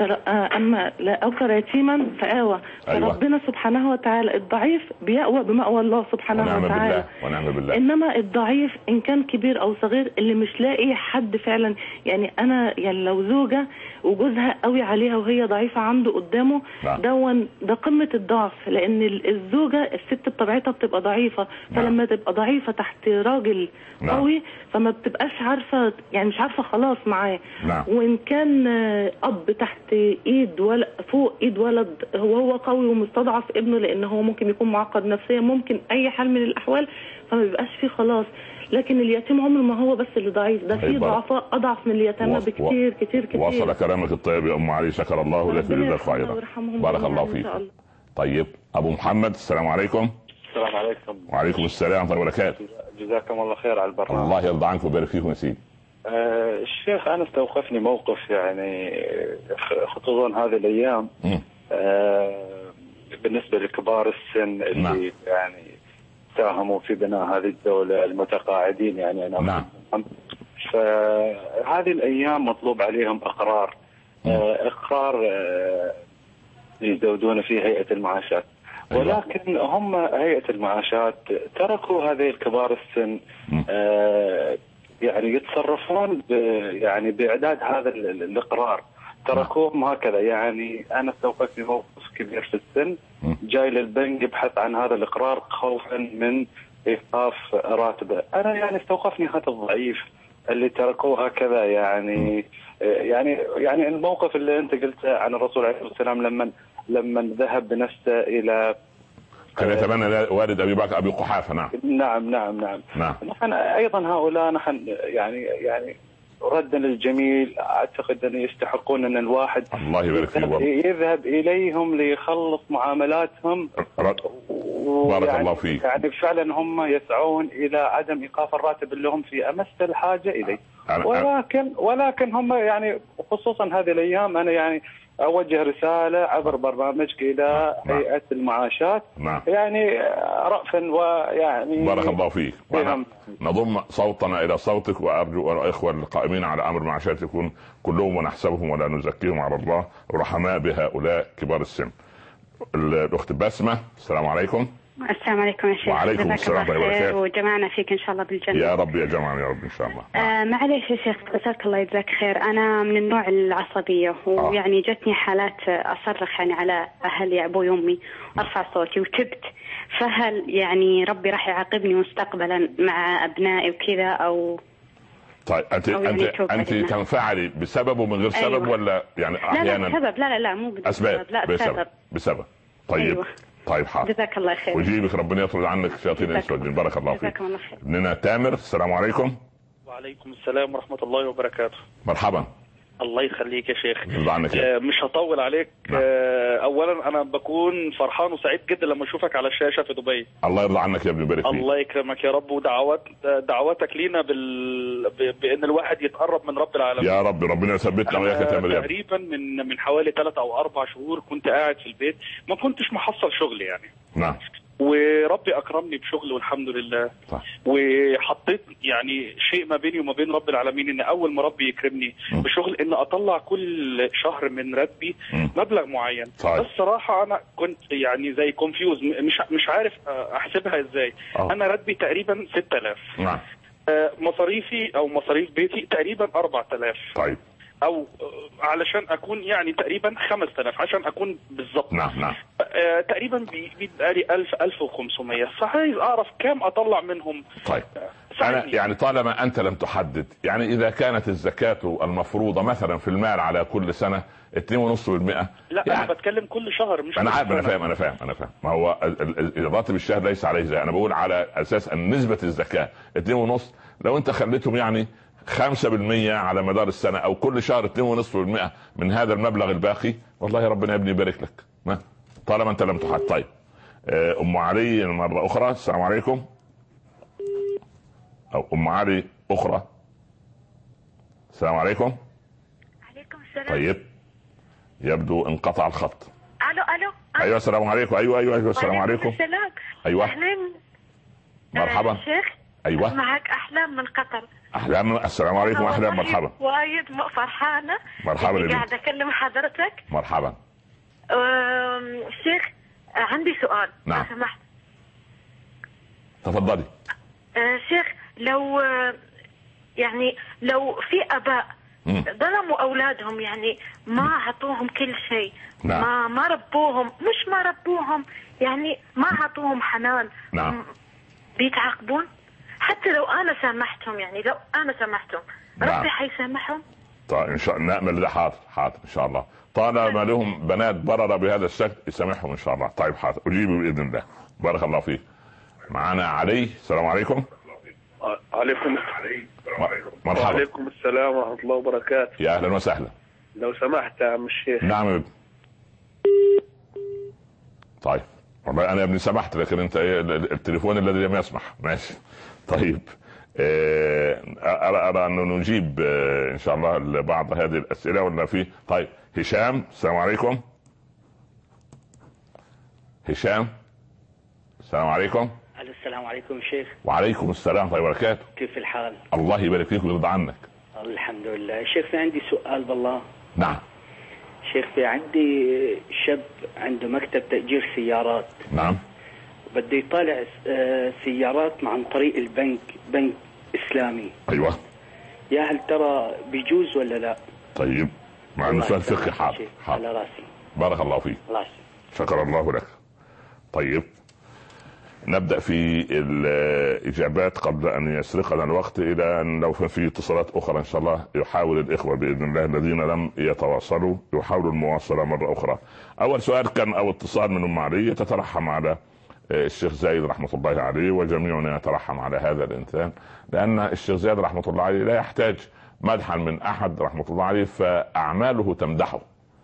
أما لا أوكر يتيما فآوى. أيوة. فربنا سبحانه وتعالى الضعيف بيأوى بمأوى الله سبحانه ونعم وتعالى. بالله. ونعم بالله. إنما الضعيف إن كان كبير أو صغير اللي مش لاقي حد فعلا، يعني أنا يعني لو زوجة وجوزها قوي عليها وهي ضعيفة عنده قدامه، نعم. دون ده قمة الضعف. لأن الزوجة الست بطبيعتها بتبقى ضعيفة، فلما نعم. تبقى ضعيفة تحت راجل نعم. قوي فما بتبقاش عارفة يعني مش عارفة خلاص معاه. نعم. وإن كان أب تحت ايد ولا فوق ايد ولد وهو قوي ومستضعف ابنه لان هو ممكن يكون معقد نفسيا، ممكن اي حال من الاحوال، فما بيبقاش فيه خلاص. لكن اليتيم عمره ما هو بس اللي ضعيف، ده فيه ضعفاء اضعف من اليتامى بكتير كتير كتير. وصل كلامك الطيب يا ام علي. شكر الله لك وجزاك خيرا. بارك الله فيك. طيب ابو محمد. السلام عليكم. السلام عليكم. وعليكم السلام ورحمه الله وبركاته. جزاكم الله خير على البرنامج. الله يرضى عنك ويبارك فيكم يا سيدي. آه الشيخ انا استوقفني موقف يعني خصوصا هذه الايام آه بالنسبه لكبار السن اللي نعم. يعني ساهموا في بناء هذه الدوله المتقاعدين يعني انا نعم. فهذه الايام مطلوب عليهم اقرار آه اقرار آه يزودون فيه هيئه المعاشات. ولكن هم هيئه المعاشات تركوا هذه الكبار السن آه يعني يتصرفون يعني باعداد هذا الاقرار، تركوهم هكذا. يعني انا استوقفني موقف كبير في السن جاي للبنك يبحث عن هذا الاقرار خوفا من ايقاف راتبه. انا يعني استوقفني هذا الضعيف اللي تركوه هكذا. يعني يعني يعني الموقف اللي انت قلته عن الرسول عليه الصلاه والسلام لما لما ذهب بنفسه الى كان يتبنى والد ابي بكر ابي قحافه. نعم نعم نعم نعم, نعم. نحن ايضا هؤلاء نحن يعني يعني ردا للجميل اعتقد ان يستحقون ان الواحد الله يبارك فيك يذهب اليهم ليخلص معاملاتهم. بارك يعني الله فيك. يعني فعلا هم يسعون الى عدم ايقاف الراتب اللي هم في امس الحاجه اليه. ولكن ولكن هم يعني خصوصا هذه الايام انا يعني اوجه رساله عبر برنامجك الى نعم. هيئه المعاشات نعم. يعني رأفا ويعني بارك الله فيك. نضم صوتنا الى صوتك وارجو الاخوه القائمين على امر المعاشات يكون كلهم ونحسبهم ولا نزكيهم على الله رحماء بهؤلاء كبار السن. الاخت بسمه. السلام عليكم. السلام عليكم يا شيخ. وعليكم السلام ورحمة الله وبركاته. وجمعنا فيك إن شاء الله بالجنة يا رب. يا جماعة يا رب إن شاء الله. آه معليش يا شيخ جزاك الله يجزاك خير. أنا من النوع العصبية ويعني جتني حالات أصرخ يعني على أهلي أبوي وأمي أرفع صوتي وتبت. فهل يعني ربي راح يعاقبني مستقبلا مع أبنائي وكذا أو طيب انت يعني انت انت تنفعلي بسبب ومن غير سبب أيوة. ولا يعني احيانا؟ لا لا بسبب. لا لا لا مو بسبب. لا بسبب. بسبب بسبب. طيب أيوة. طيب حاضر. جزاك الله خير. وجيبك ربنا يطرد عنك شياطين الانس والجن. بارك الله فيك. ابننا تامر. السلام عليكم. وعليكم السلام ورحمة الله وبركاته. مرحبا. الله يخليك يا شيخ. آه مش هطول عليك. آه اولا انا بكون فرحان وسعيد جدا لما اشوفك على الشاشه في دبي. الله يرضى عنك يا ابني بارك فيك. الله يكرمك يا رب. ودعوات دعواتك لينا بال... ب... بان الواحد يتقرب من رب العالمين. يا رب ربنا يثبتنا وياك يا تامر. تقريبا من من حوالي ثلاث او اربع شهور كنت قاعد في البيت ما كنتش محصل شغل يعني. نعم. وربي اكرمني بشغل والحمد لله. صح. وحطيت يعني شيء ما بيني وما بين رب العالمين ان اول ما ربي يكرمني م. بشغل ان اطلع كل شهر من راتبي مبلغ معين. صحيح. بس الصراحه انا كنت يعني زي كونفيوز، مش مش عارف احسبها ازاي. أوه. انا راتبي تقريبا ستة آلاف. نعم. مصاريفي او مصاريف بيتي تقريبا أربعة آلاف. طيب. او علشان اكون يعني تقريبا خمسة آلاف عشان اكون بالظبط. نعم نعم. آه تقريبا بيبقى لي ألف ألف وخمسمية، فعايز اعرف كام اطلع منهم. طيب أنا يعني طالما انت لم تحدد، يعني اذا كانت الزكاة المفروضة مثلا في المال على كل سنة اتنين ونص بالمئة. لا يعني انا بتكلم كل شهر مش انا عارف. انا فاهم انا فاهم انا فاهم ما هو الراتب الشهر ليس عليه زي انا بقول على اساس ان نسبة الزكاة اتنين ونص. لو انت خليتهم يعني خمسة بالمية على مدار السنة او كل شهر اتنين ونصف بالمئة من هذا المبلغ الباقي، والله ربنا يبني يبارك لك ما طالما انت لم تحدد. طيب ام علي مرة اخرى، السلام عليكم. او ام علي اخرى، السلام عليكم. عليكم السلام. طيب يبدو انقطع الخط. الو الو. ايوه السلام عليكم. ايوه ايوه ايوه السلام عليكم. السلام. ايوه اهلين. مرحبا. آه شيخ. ايوه معك احلام من قطر. احلام. السلام عليكم. اهلا مرحبا. وايد فرحانه مرحبا اني قاعده اكلم حضرتك. مرحبا. شيخ عندي سؤال. نعم. لو سمحت. تفضلي. آه شيخ لو يعني لو في اباء ظلموا اولادهم، يعني ما اعطوهم كل شيء. نعم. ما ما ربوهم، مش ما ربوهم يعني ما اعطوهم حنان. نعم. بيتعاقبون حتى لو انا سامحتهم، يعني لو انا سامحتهم. نعم. ربي حيسامحهم. طيب ان شاء الله نأمل ده. حاضر حاضر ان شاء الله، طالما لهم بنات بررة بهذا الشكل يسامحهم ان شاء الله. طيب حاضر اجيب باذن الله. بارك الله فيك. معنا علي، السلام عليكم. عليكم مرحبا. وعليكم السلام ورحمة الله وبركاته. يا اهلا وسهلا. لو سمحت يا عم الشيخ. نعم ابن. طيب والله انا يا ابني سمحت، لكن انت ايه التليفون الذي لم يسمح. ماشي طيب. ارى ان نجيب ان شاء الله لبعض هذه الاسئله ولا في. طيب هشام، السلام عليكم. هشام السلام عليكم. السلام عليكم شيخ. وعليكم السلام ورحمة الله وبركاته. كيف الحال؟ الله يبارك فيك ويرضى عنك. الحمد لله. شيخ في عندي سؤال بالله. نعم. شيخ في عندي شاب عنده مكتب تأجير سيارات. نعم. بده يطالع سيارات عن طريق البنك، بنك إسلامي. أيوة. يا هل ترى بيجوز ولا لا؟ طيب مع انه سؤال فقهي. حاضر على راسي. بارك الله فيك. الله شكر الله لك. طيب نبدأ في الإجابات قبل أن يسرقنا الوقت، إلى أن لو في اتصالات أخرى إن شاء الله يحاول الإخوة بإذن الله الذين لم يتواصلوا يحاولوا المواصلة مرة أخرى. أول سؤال كان أو اتصال من أم علي تترحم على الشيخ زايد رحمة الله عليه، وجميعنا يترحم على هذا الإنسان، لأن الشيخ زايد رحمة الله عليه لا يحتاج مدحا من أحد رحمة الله عليه، فأعماله تمدحه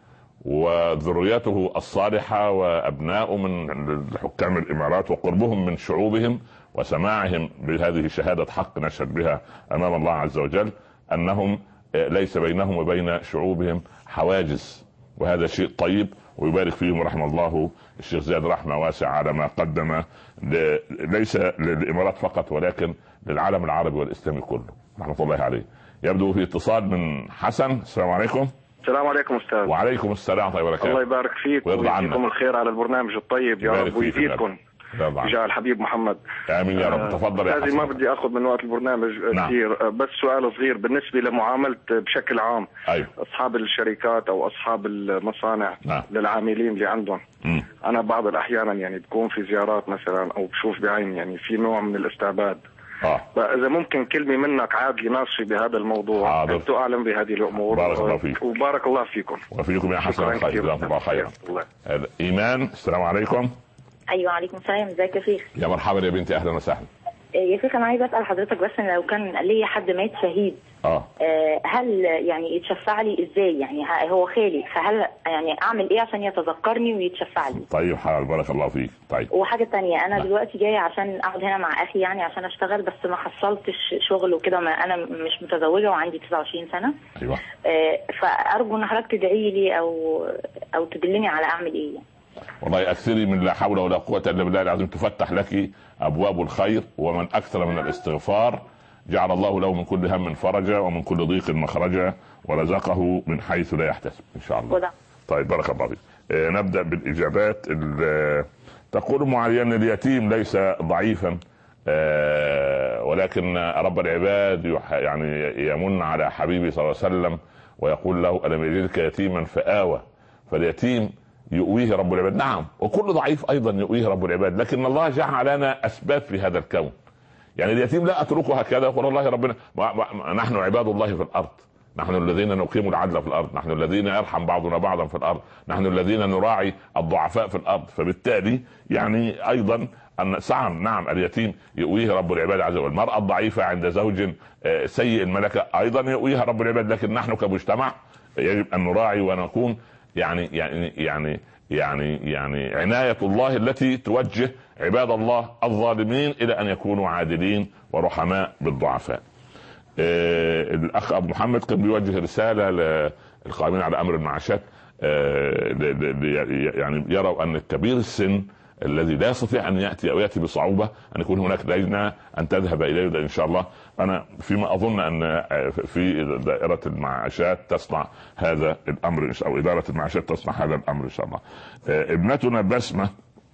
وذريته الصالحة وأبناء من حكام الإمارات وقربهم من شعوبهم وسماعهم بهذه شهادة حق نشهد بها أمام الله عز وجل أنهم ليس بينهم وبين شعوبهم حواجز، وهذا شيء طيب ويبارك فيهم رحمه الله الشيخ زياد رحمة واسعة على ما قدم ليس للإمارات فقط ولكن للعالم العربي والإسلامي كله رحمة الله عليه. يبدو في اتصال من حسن، السلام عليكم. السلام عليكم استاذ. وعليكم السلام ورحمة الله وبركاته. الله يبارك فيك ويجزيكم الخير على البرنامج الطيب يا رب ويزيدكم جاء الحبيب محمد. امين يا رب. تفضل يا حسن. ما بدي اخذ من وقت البرنامج نعم. كثير، بس سؤال صغير بالنسبه لمعامله بشكل عام. أيوه. اصحاب الشركات او اصحاب المصانع نعم. للعاملين اللي عندهم. م. انا بعض الاحيان يعني بكون في زيارات مثلا او بشوف بعين يعني في نوع من الاستعباد. اه فاذا ممكن كلمه منك عادي ناصفي بهذا الموضوع. حاضر. انت اعلم بهذه الامور. بارك الله فيك. وبارك الله فيكم. وفيكم يا حسن. خير جزاكم الله خيرا. ايمان، السلام عليكم. ايوه عليكم السلام. ازيك يا شيخ؟ يا مرحبا يا بنتي، اهلا وسهلا. يا شيخ انا عايزه اسال حضرتك بس ان لو كان لي حد مات شهيد اه هل يعني يتشفع لي ازاي؟ يعني هو خالي، فهل يعني اعمل ايه عشان يتذكرني ويتشفع لي؟ طيب حاضر بارك الله فيك. طيب وحاجه ثانيه انا لا. دلوقتي جايه عشان اقعد هنا مع اخي يعني عشان اشتغل، بس ما حصلتش شغل وكده، انا مش متزوجه وعندي تسعة وعشرين سنه. ايوه. آه فارجو ان حضرتك تدعي لي او او تدلني على اعمل ايه. والله اكثري من لا حول ولا قوه الا بالله العظيم تفتح لك ابواب الخير، ومن اكثر من الاستغفار جعل الله له من كل هم فرجا ومن كل ضيق مخرجا ورزقه من حيث لا يحتسب ان شاء الله. طيب بارك الله فيك. آه نبدا بالاجابات. تقول معين اليتيم ليس ضعيفا آه ولكن رب العباد يعني يمن على حبيبي صلى الله عليه وسلم ويقول له ألم يجدك يتيما فآوى، فاليتيم يؤويه رب العباد. نعم، وكل ضعيف أيضا يؤويه رب العباد، لكن الله جعل لنا أسباب في هذا الكون. يعني اليتيم لا أتركه هكذا يقول الله ربنا ما ما نحن عباد الله في الأرض، نحن الذين نقيم العدل في الأرض، نحن الذين يرحم بعضنا بعضا في الأرض، نحن الذين نراعي الضعفاء في الأرض. فبالتالي يعني أيضا أن سعم نعم اليتيم يؤويه رب العباد عز وجل. المرأة الضعيفة عند زوج سيء الملكة أيضا يؤويها رب العباد، لكن نحن كمجتمع يجب أن نراعي ونكون يعني يعني يعني يعني يعني عناية الله التي توجه عباد الله الظالمين إلى أن يكونوا عادلين ورحماء بالضعفاء. آه الأخ أبو محمد كان بيوجه رسالة للقائمين على أمر المعاشات آه يعني يروا أن كبير السن الذي لا يستطيع أن يأتي أو يأتي بصعوبة أن يكون هناك لجنة أن تذهب إليه إن شاء الله. أنا فيما أظن أن في دائرة المعاشات تصنع هذا الأمر أو إدارة المعاشات تصنع هذا الأمر إن شاء الله. ابنتنا بسمة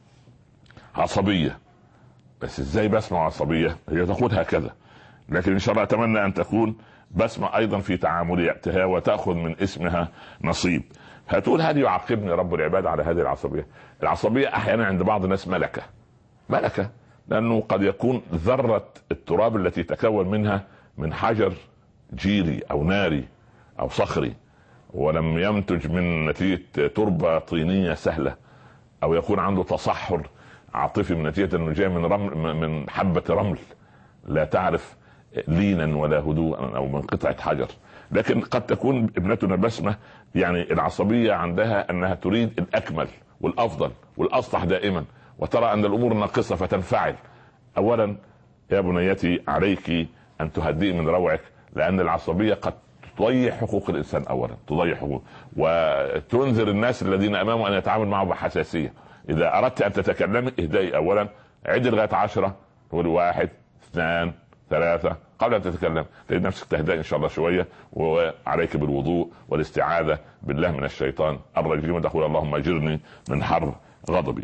عصبية، بس إزاي بسمة عصبية؟ هي تقول هكذا، لكن إن شاء الله أتمنى أن تكون بسمة أيضا في تعاملاتها وتأخذ من اسمها نصيب. هتقول هل يعاقبني رب العباد على هذه العصبية؟ العصبية أحيانا عند بعض الناس ملكة ملكة لأنه قد يكون ذرة التراب التي تكون منها من حجر جيري أو ناري أو صخري، ولم ينتج من نتيجة تربة طينية سهلة، أو يكون عنده تصحر عاطفي من نتيجة أنه جاي من رمل من حبة رمل لا تعرف لينا ولا هدوءا، أو من قطعة حجر. لكن قد تكون ابنتنا بسمة يعني العصبية عندها أنها تريد الأكمل والأفضل والأصلح دائما، وترى أن الأمور ناقصة فتنفعل. أولا يا بنيتي عليك أن تهدئي من روعك، لأن العصبية قد تضيع حقوق الإنسان، أولا تضيع حقوق وتنذر الناس الذين أمامه أن يتعامل معه بحساسية. إذا أردت أن تتكلمي اهدئي، أولا عدي لغاية عشرة، تقولي واحد اثنان ثلاثة قبل أن تتكلم، تجد نفسك تهدأ إن شاء الله شوية، وعليك بالوضوء والاستعاذة بالله من الشيطان الرجيم، وتقول اللهم أجرني من حر غضبي.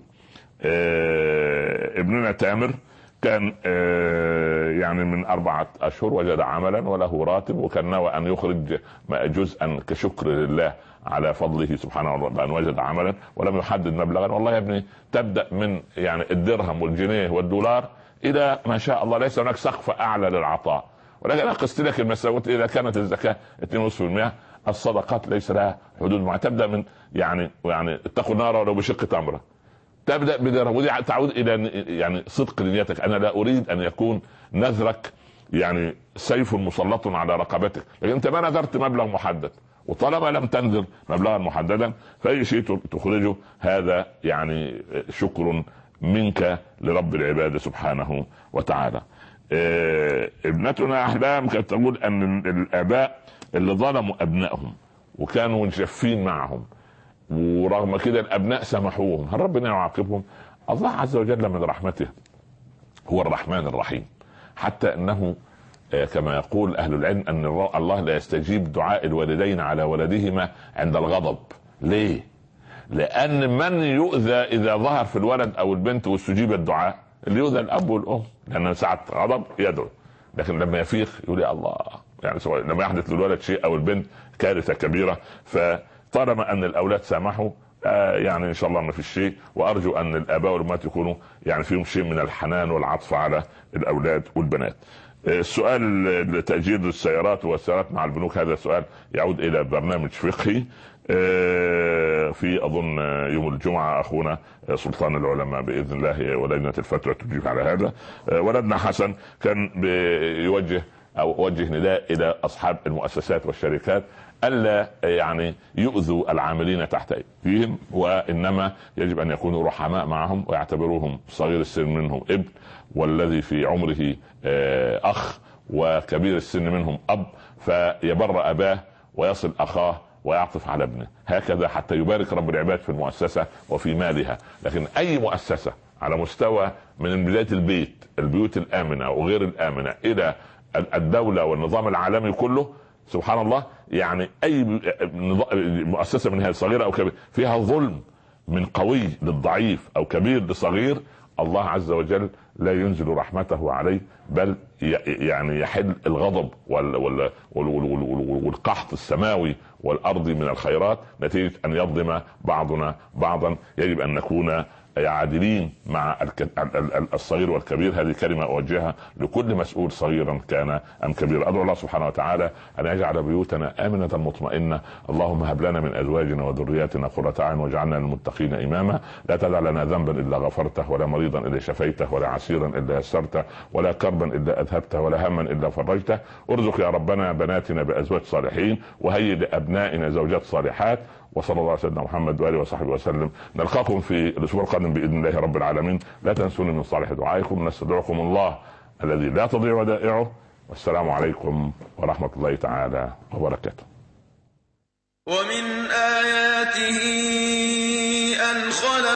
آه ابننا تامر كان آه يعني من أربعة أشهر وجد عملا وله راتب، وكان ناوي أن يخرج جزءا كشكر لله على فضله سبحانه وتعالى بأن وجد عملا، ولم يحدد مبلغا. والله يا ابني تبدأ من يعني الدرهم والجنيه والدولار إلى ما شاء الله، ليس هناك سقف أعلى للعطاء. ولكن أنا قست لك المساوئ، إذا كانت الزكاة اثنين ونصف بالمئة، الصدقات ليس لها حدود معينة، تبدأ من يعني يعني اتقوا النار ولو بشق تمرة، تبدأ بدرهم، ودي تعود إلى يعني صدق نيتك. أنا لا أريد أن يكون نذرك يعني سيف مسلط على رقبتك، لكن أنت ما نذرت مبلغ محدد، وطالما لم تنذر مبلغا محددا فأي شيء تخرجه هذا يعني شكر منك لرب العباد سبحانه وتعالى. اه ابنتنا أحلام كانت تقول أن الآباء اللي ظلموا أبنائهم وكانوا جافين معهم، ورغم كده الأبناء سمحوهم، هل ربنا يعاقبهم؟ الله عز وجل من رحمته هو الرحمن الرحيم، حتى أنه اه كما يقول أهل العلم أن الله لا يستجيب دعاء الوالدين على ولدهما عند الغضب. ليه؟ لأن من يؤذى إذا ظهر في الولد أو البنت واستجيب الدعاء؟ اللي يؤذى الأب والأم، لأن ساعة غضب يدعو، لكن لما يفيق يقول يا الله، يعني سواء لما يحدث للولد شيء أو البنت كارثة كبيرة. فطالما أن الأولاد سامحوا آه يعني إن شاء الله ما في شيء، وأرجو أن الآباء والأمهات يكونوا يعني فيهم شيء من الحنان والعطف على الأولاد والبنات. السؤال تأجير السيارات والسيارات مع البنوك، هذا سؤال يعود إلى برنامج فقهي في أظن يوم الجمعة. أخونا سلطان العلماء بإذن الله ولجنة الفتوى تجيب على هذا. ولدنا حسن كان بيوجه أو وجه نداء إلى أصحاب المؤسسات والشركات ألا يعني يؤذوا العاملين تحت أيديهم، وإنما يجب أن يكونوا رحماء معهم ويعتبروهم صغير السن منهم ابن، والذي في عمره أخ، وكبير السن منهم أب، فيبر أباه ويصل أخاه ويعطف على ابنه، هكذا حتى يبارك رب العباد في المؤسسة وفي مالها. لكن أي مؤسسة على مستوى من بداية البيت، البيوت الآمنة وغير الآمنة، إلى الدولة والنظام العالمي كله، سبحان الله، يعني أي مؤسسة من هذه صغيرة أو كبيرة فيها ظلم من قوي للضعيف أو كبير لصغير، الله عز وجل لا ينزل رحمته عليه، بل يعني يحل الغضب والقحط السماوي والأرضي من الخيرات نتيجة أن يظلم بعضنا بعضا. يجب أن نكون عادلين مع الصغير والكبير. هذه كلمة أوجهها لكل مسؤول صغيرا كان أم كبير. أدعو الله سبحانه وتعالى أن يجعل بيوتنا آمنة مطمئنة. اللهم هب لنا من أزواجنا وذرياتنا قرة أعين واجعلنا للمتقين إماما. لا تدع لنا ذنبا إلا غفرته، ولا مريضا إلا شفيته، ولا عسيرا إلا يسرته، ولا كربا إلا أذهبته، ولا هما إلا فرجته. ارزق يا ربنا بناتنا بأزواج صالحين، وهيئ لأبنائنا زوجات صالحات. وصلى الله على سيدنا محمد وآله وصحبه وسلم. نلقاكم في الأسبوع القادم بإذن الله رب العالمين. لا تنسوني من صالح دعائكم. نستودعكم الله الذي لا تضيع ودائعه. والسلام عليكم ورحمة الله تعالى وبركاته. ومن آياته أن خلق